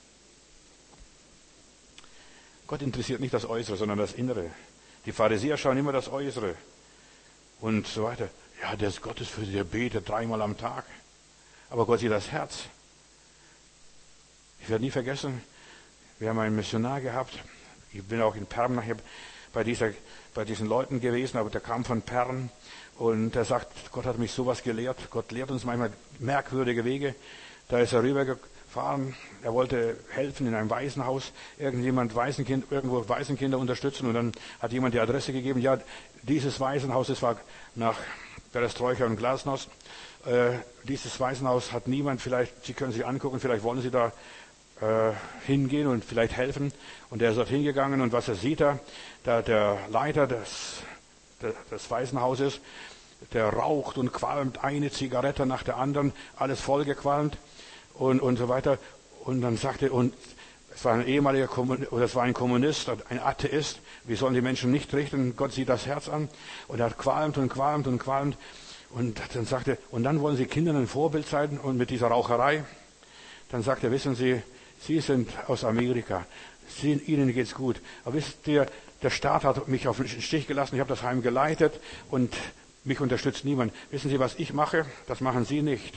Gott interessiert nicht das Äußere, sondern das Innere. Die Pharisäer schauen immer das Äußere und so weiter. Ja, der ist Gottes für der betet 3-mal am Tag. Aber Gott sieht das Herz. Ich werde nie vergessen, wir haben einen Missionar gehabt. Ich bin auch in Perm nachher bei diesen Leuten gewesen, aber der kam von Perm und er sagt, Gott hat mich sowas gelehrt. Gott lehrt uns manchmal merkwürdige Wege. Da ist er rübergefahren. Er wollte helfen in einem Waisenhaus. Irgendwo Waisenkinder unterstützen und dann hat jemand die Adresse gegeben. Ja, dieses Waisenhaus, das war nach Perestroika und Glasnost. Dieses Waisenhaus hat niemand, vielleicht, Sie können sich angucken, vielleicht wollen Sie da hingehen und vielleicht helfen. Und er ist dort hingegangen und was er sieht da der Leiter des Waisenhauses, der raucht und qualmt eine Zigarette nach der anderen, alles vollgequalmt und so weiter. Und dann sagte und es war ein Kommunist, ein Atheist. Wie sollen die Menschen nicht richten? Gott sieht das Herz an. Und er hat qualmt und qualmt und qualmt. Und dann sagte, und dann wollen Sie Kindern ein Vorbild sein und mit dieser Raucherei. Dann sagte er, wissen Sie, Sie sind aus Amerika. Ihnen geht's gut. Aber wisst ihr, der Staat hat mich auf den Stich gelassen. Ich habe das Heim geleitet und mich unterstützt niemand. Wissen Sie, was ich mache? Das machen Sie nicht.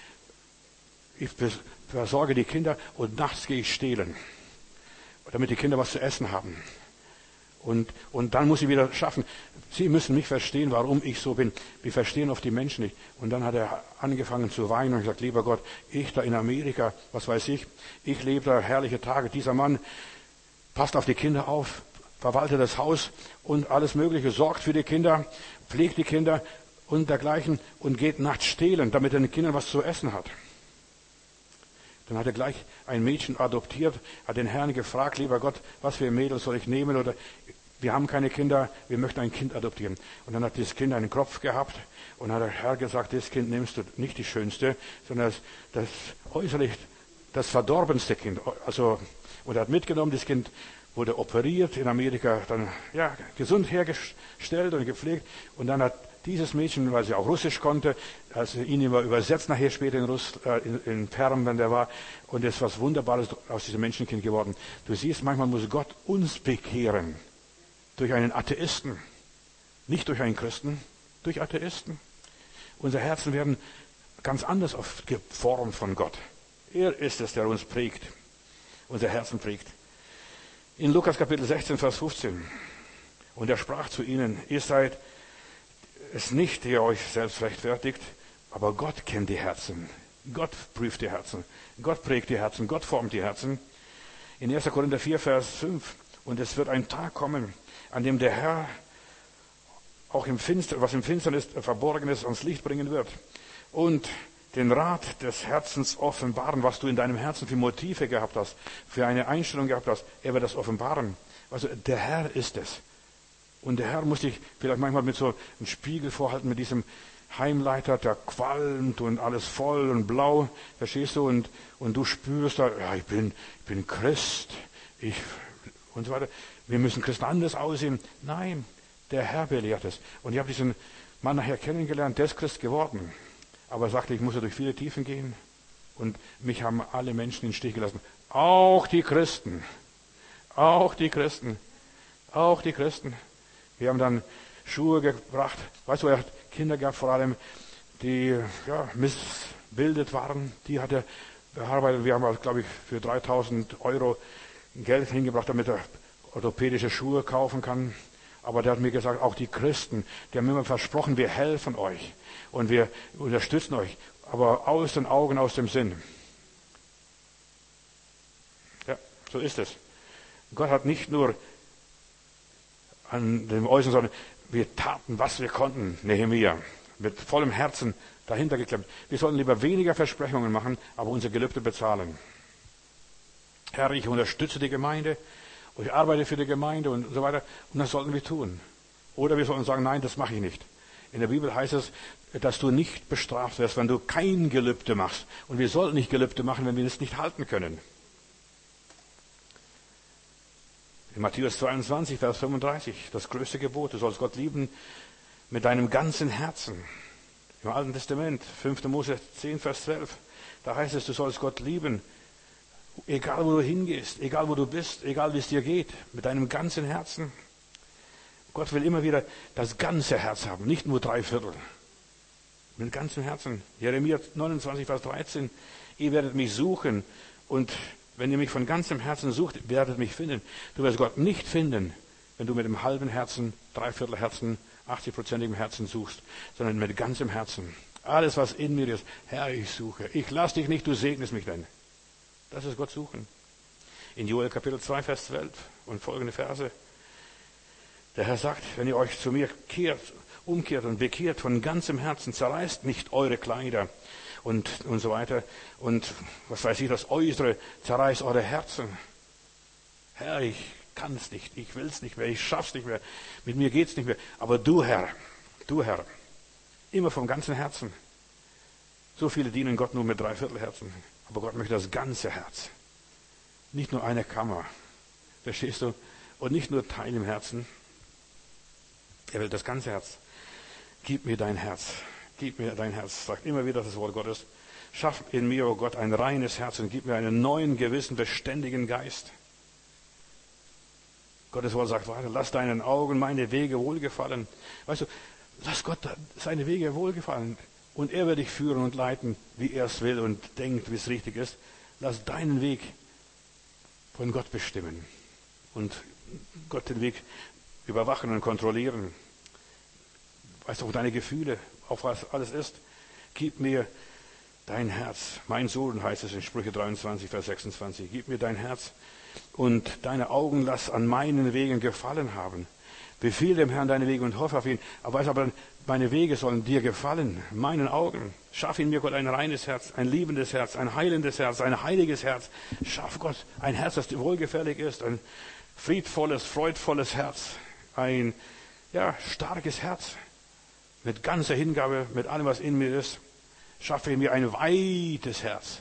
Ich versorge die Kinder und nachts gehe ich stehlen, damit die Kinder was zu essen haben. Und dann muss ich wieder schaffen. Sie müssen mich verstehen, warum ich so bin. Wir verstehen oft die Menschen nicht. Und dann hat er angefangen zu weinen und gesagt, lieber Gott, ich da in Amerika, was weiß ich lebe da herrliche Tage. Dieser Mann passt auf die Kinder auf, verwaltet das Haus und alles Mögliche, sorgt für die Kinder, pflegt die Kinder und dergleichen und geht nachts stehlen, damit er den Kindern was zu essen hat. Dann hat er gleich ein Mädchen adoptiert, hat den Herrn gefragt, lieber Gott, was für ein Mädel soll ich nehmen? Oder wir haben keine Kinder, wir möchten ein Kind adoptieren. Und dann hat dieses Kind einen Kropf gehabt und hat der Herr gesagt, das Kind nimmst du nicht die schönste, sondern das äußerlich das verdorbenste Kind. Also, und er hat mitgenommen, das Kind wurde operiert in Amerika, dann gesund hergestellt und gepflegt. Und dann hat dieses Mädchen, weil sie auch Russisch konnte, also ihn immer übersetzt nachher später in Perm, wenn der war, und es ist was Wunderbares aus diesem Menschenkind geworden. Du siehst, manchmal muss Gott uns bekehren durch einen Atheisten, nicht durch einen Christen, durch Atheisten. Unsere Herzen werden ganz anders geformt von Gott. Er ist es, der uns prägt, unser Herzen prägt. In Lukas Kapitel 16, Vers 15. Und er sprach zu ihnen, ihr seid es nicht, der euch selbst rechtfertigt, aber Gott kennt die Herzen. Gott prüft die Herzen. Gott prägt die Herzen. Gott formt die Herzen. In 1. Korinther 4, Vers 5. Und es wird ein Tag kommen, an dem der Herr auch was im Finsternis verborgen ist, ans Licht bringen wird. Und den Rat des Herzens offenbaren, was du in deinem Herzen für Motive gehabt hast, für eine Einstellung gehabt hast. Er wird das offenbaren. Also der Herr ist es. Und der Herr muss dich vielleicht manchmal mit so einem Spiegel vorhalten, mit diesem Heimleiter, der qualmt und alles voll und blau, verstehst du? Und du spürst da, ja, ich bin Christ, und so weiter. Wir müssen Christen anders aussehen. Nein, der Herr belehrt es. Und ich habe diesen Mann nachher kennengelernt, der ist Christ geworden. Aber er sagte, ich muss ja durch viele Tiefen gehen. Und mich haben alle Menschen in den Stich gelassen. Auch die Christen. Auch die Christen. Auch die Christen. Wir haben dann Schuhe gebracht. Weißt du, er hat Kinder gehabt, vor allem, die missbildet waren. Die hat er bearbeitet. Wir haben, glaube ich, für 3.000 Euro Geld hingebracht, damit er orthopädische Schuhe kaufen kann. Aber der hat mir gesagt, auch die Christen, die haben immer versprochen, wir helfen euch und wir unterstützen euch, aber aus den Augen, aus dem Sinn. Ja, so ist es. Gott hat nicht nur an dem Äußeren, sondern wir taten, was wir konnten, Nehemia, mit vollem Herzen dahinter geklemmt. Wir sollten lieber weniger Versprechungen machen, aber unsere Gelübde bezahlen. Herr, ich unterstütze die Gemeinde, ich arbeite für die Gemeinde und so weiter. Und das sollten wir tun. Oder wir sollten sagen, nein, das mache ich nicht. In der Bibel heißt es, dass du nicht bestraft wirst, wenn du kein Gelübde machst. Und wir sollten nicht Gelübde machen, wenn wir es nicht halten können. In Matthäus 22, Vers 35, das größte Gebot, du sollst Gott lieben mit deinem ganzen Herzen. Im Alten Testament, 5. Mose 10, Vers 12, da heißt es, du sollst Gott lieben, egal wo du hingehst, egal wo du bist, egal wie es dir geht, mit deinem ganzen Herzen. Gott will immer wieder das ganze Herz haben, nicht nur 3/4. Mit ganzem Herzen. Jeremia 29, Vers 13. Ihr werdet mich suchen und wenn ihr mich von ganzem Herzen sucht, werdet mich finden. Du wirst Gott nicht finden, wenn du mit dem halben Herzen, 3/4 Herzen, 80%igem Herzen suchst, sondern mit ganzem Herzen. Alles, was in mir ist, Herr, ich suche. Ich lass dich nicht, du segnest mich denn. Das ist Gott suchen. In Joel Kapitel 2, Vers 12 und folgende Verse. Der Herr sagt, wenn ihr euch zu mir umkehrt und bekehrt von ganzem Herzen, zerreißt nicht eure Kleider und so weiter. Und was weiß ich, das Äußere zerreißt eure Herzen. Herr, ich kann es nicht, ich will es nicht mehr, ich schaff's nicht mehr, mit mir geht's nicht mehr. Aber du Herr, immer vom ganzen Herzen. So viele dienen Gott nur mit 3/4 Herzen. Aber Gott möchte das ganze Herz. Nicht nur eine Kammer. Verstehst du? Und nicht nur Teil im Herzen. Er will das ganze Herz. Gib mir dein Herz. Gib mir dein Herz. Sagt immer wieder das Wort Gottes. Schaff in mir, oh Gott, ein reines Herz und gib mir einen neuen, gewissen, beständigen Geist. Gottes Wort sagt weiter, lass deinen Augen meine Wege wohlgefallen. Weißt du, lass Gott seine Wege wohlgefallen. Und er wird dich führen und leiten, wie er es will und denkt, wie es richtig ist. Lass deinen Weg von Gott bestimmen. Und Gott den Weg überwachen und kontrollieren. Weißt du, auch deine Gefühle, auf was alles ist. Gib mir dein Herz. Mein Sohn heißt es in Sprüche 23, Vers 26. Gib mir dein Herz und deine Augen lass an meinen Wegen gefallen haben. Befiehl dem Herrn deine Wege und hoffe auf ihn. Aber weißt du, meine Wege sollen dir gefallen, meinen Augen. Schaff in mir, Gott, ein reines Herz, ein liebendes Herz, ein heilendes Herz, ein heiliges Herz. Schaff, Gott, ein Herz, das dir wohlgefällig ist, ein friedvolles, freudvolles Herz, ein starkes Herz mit ganzer Hingabe, mit allem, was in mir ist. Schaffe in mir ein weites Herz,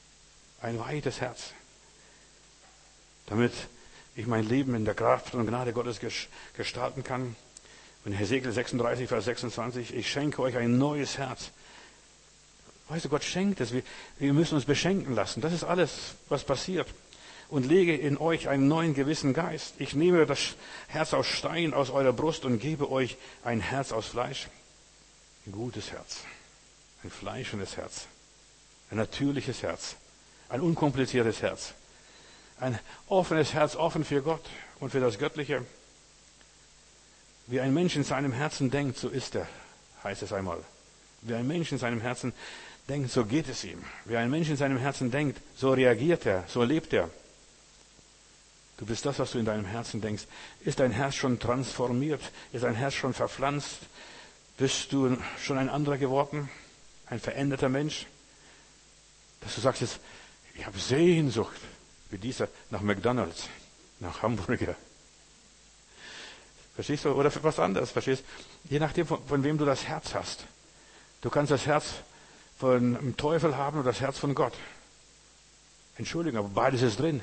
damit ich mein Leben in der Kraft und Gnade Gottes gestalten kann. Und Hesekiel 36, Vers 26, ich schenke euch ein neues Herz. Weißt du, Gott schenkt es. Wir müssen uns beschenken lassen. Das ist alles, was passiert. Und lege in euch einen neuen gewissen Geist. Ich nehme das Herz aus Stein aus eurer Brust und gebe euch ein Herz aus Fleisch. Ein gutes Herz. Ein fleischendes Herz. Ein natürliches Herz. Ein unkompliziertes Herz. Ein offenes Herz, offen für Gott und für das Göttliche. Wie ein Mensch in seinem Herzen denkt, so ist er, heißt es einmal. Wie ein Mensch in seinem Herzen denkt, so geht es ihm. Wie ein Mensch in seinem Herzen denkt, so reagiert er, so lebt er. Du bist das, was du in deinem Herzen denkst. Ist dein Herz schon transformiert? Ist dein Herz schon verpflanzt? Bist du schon ein anderer geworden? Ein veränderter Mensch? Dass du sagst jetzt, ich habe Sehnsucht, wie dieser, nach McDonald's, nach Hamburger. Verstehst du? Oder für was anderes, verstehst du? Je nachdem, von wem du das Herz hast. Du kannst das Herz von dem Teufel haben oder das Herz von Gott. Entschuldigung, aber beides ist drin.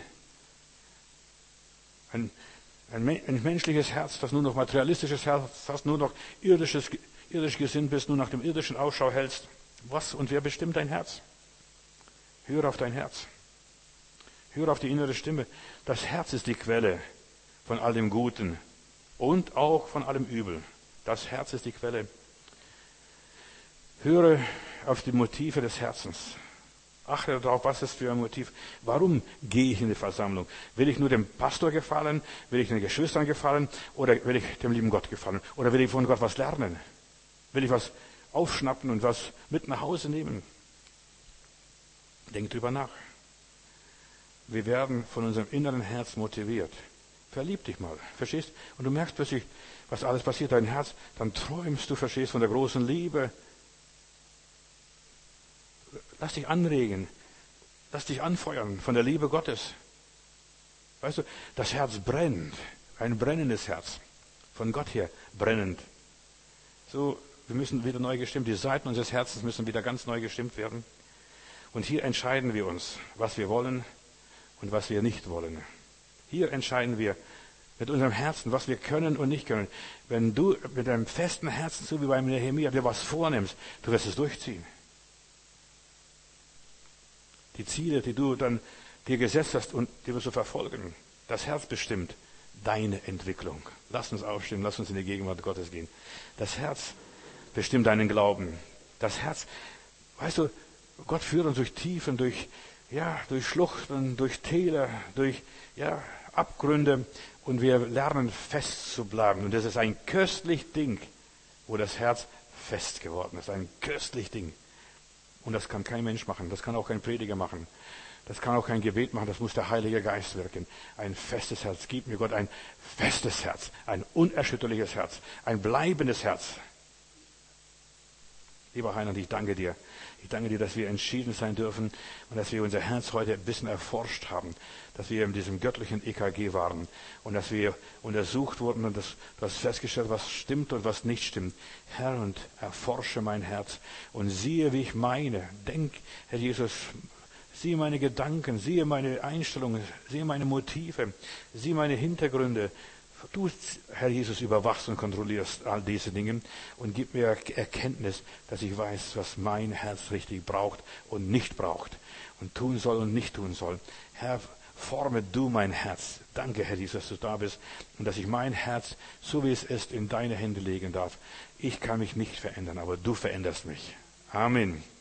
Ein menschliches Herz, das nur noch materialistisches Herz hast, nur noch irdisch gesinnt bist, nur nach dem irdischen Ausschau hältst. Was und wer bestimmt dein Herz? Hör auf dein Herz. Hör auf die innere Stimme. Das Herz ist die Quelle von all dem Guten und auch von allem Übel. Das Herz ist die Quelle. Höre auf die Motive des Herzens. Achte darauf, was ist für ein Motiv. Warum gehe ich in die Versammlung? Will ich nur dem Pastor gefallen? Will ich den Geschwistern gefallen? Oder will ich dem lieben Gott gefallen? Oder will ich von Gott was lernen? Will ich was aufschnappen und was mit nach Hause nehmen? Denk drüber nach. Wir werden von unserem inneren Herz motiviert. Verlieb dich mal, verstehst? Und du merkst plötzlich, was alles passiert, dein Herz, dann träumst du, verstehst, von der großen Liebe. Lass dich anregen, lass dich anfeuern von der Liebe Gottes. Weißt du, das Herz brennt, ein brennendes Herz, von Gott her brennend. So, wir müssen wieder neu gestimmt, die Seiten unseres Herzens müssen wieder ganz neu gestimmt werden. Und hier entscheiden wir uns, was wir wollen und was wir nicht wollen. Hier entscheiden wir mit unserem Herzen, was wir können und nicht können. Wenn du mit einem festen Herzen, so wie beim Nehemia, dir was vornimmst, du wirst es durchziehen. Die Ziele, die du dann dir gesetzt hast und die wirst du verfolgen. Das Herz bestimmt deine Entwicklung. Lass uns aufstehen, lass uns in die Gegenwart Gottes gehen. Das Herz bestimmt deinen Glauben. Das Herz, weißt du, Gott führt uns durch Tiefen, durch Schluchten, durch Täler, durch Abgründe und wir lernen fest zu bleiben. Und das ist ein köstlich Ding, wo das Herz fest geworden ist. Ein köstlich Ding. Und das kann kein Mensch machen, das kann auch kein Prediger machen, das kann auch kein Gebet machen, das muss der Heilige Geist wirken. Ein festes Herz, gib mir Gott ein festes Herz, ein unerschütterliches Herz, ein bleibendes Herz. Lieber Heinrich, ich danke dir. Ich danke dir, dass wir entschieden sein dürfen und dass wir unser Herz heute ein bisschen erforscht haben, dass wir in diesem göttlichen EKG waren und dass wir untersucht wurden und du hast festgestellt, was stimmt und was nicht stimmt. Herr, und erforsche mein Herz und siehe, wie ich meine. Denk, Herr Jesus, siehe meine Gedanken, siehe meine Einstellungen, siehe meine Motive, siehe meine Hintergründe. Du, Herr Jesus, überwachst und kontrollierst all diese Dinge und gib mir Erkenntnis, dass ich weiß, was mein Herz richtig braucht und nicht braucht und tun soll und nicht tun soll. Herr, Forme du mein Herz. Danke, Herr Jesus, dass du da bist und dass ich mein Herz, so wie es ist, in deine Hände legen darf. Ich kann mich nicht verändern, aber du veränderst mich. Amen.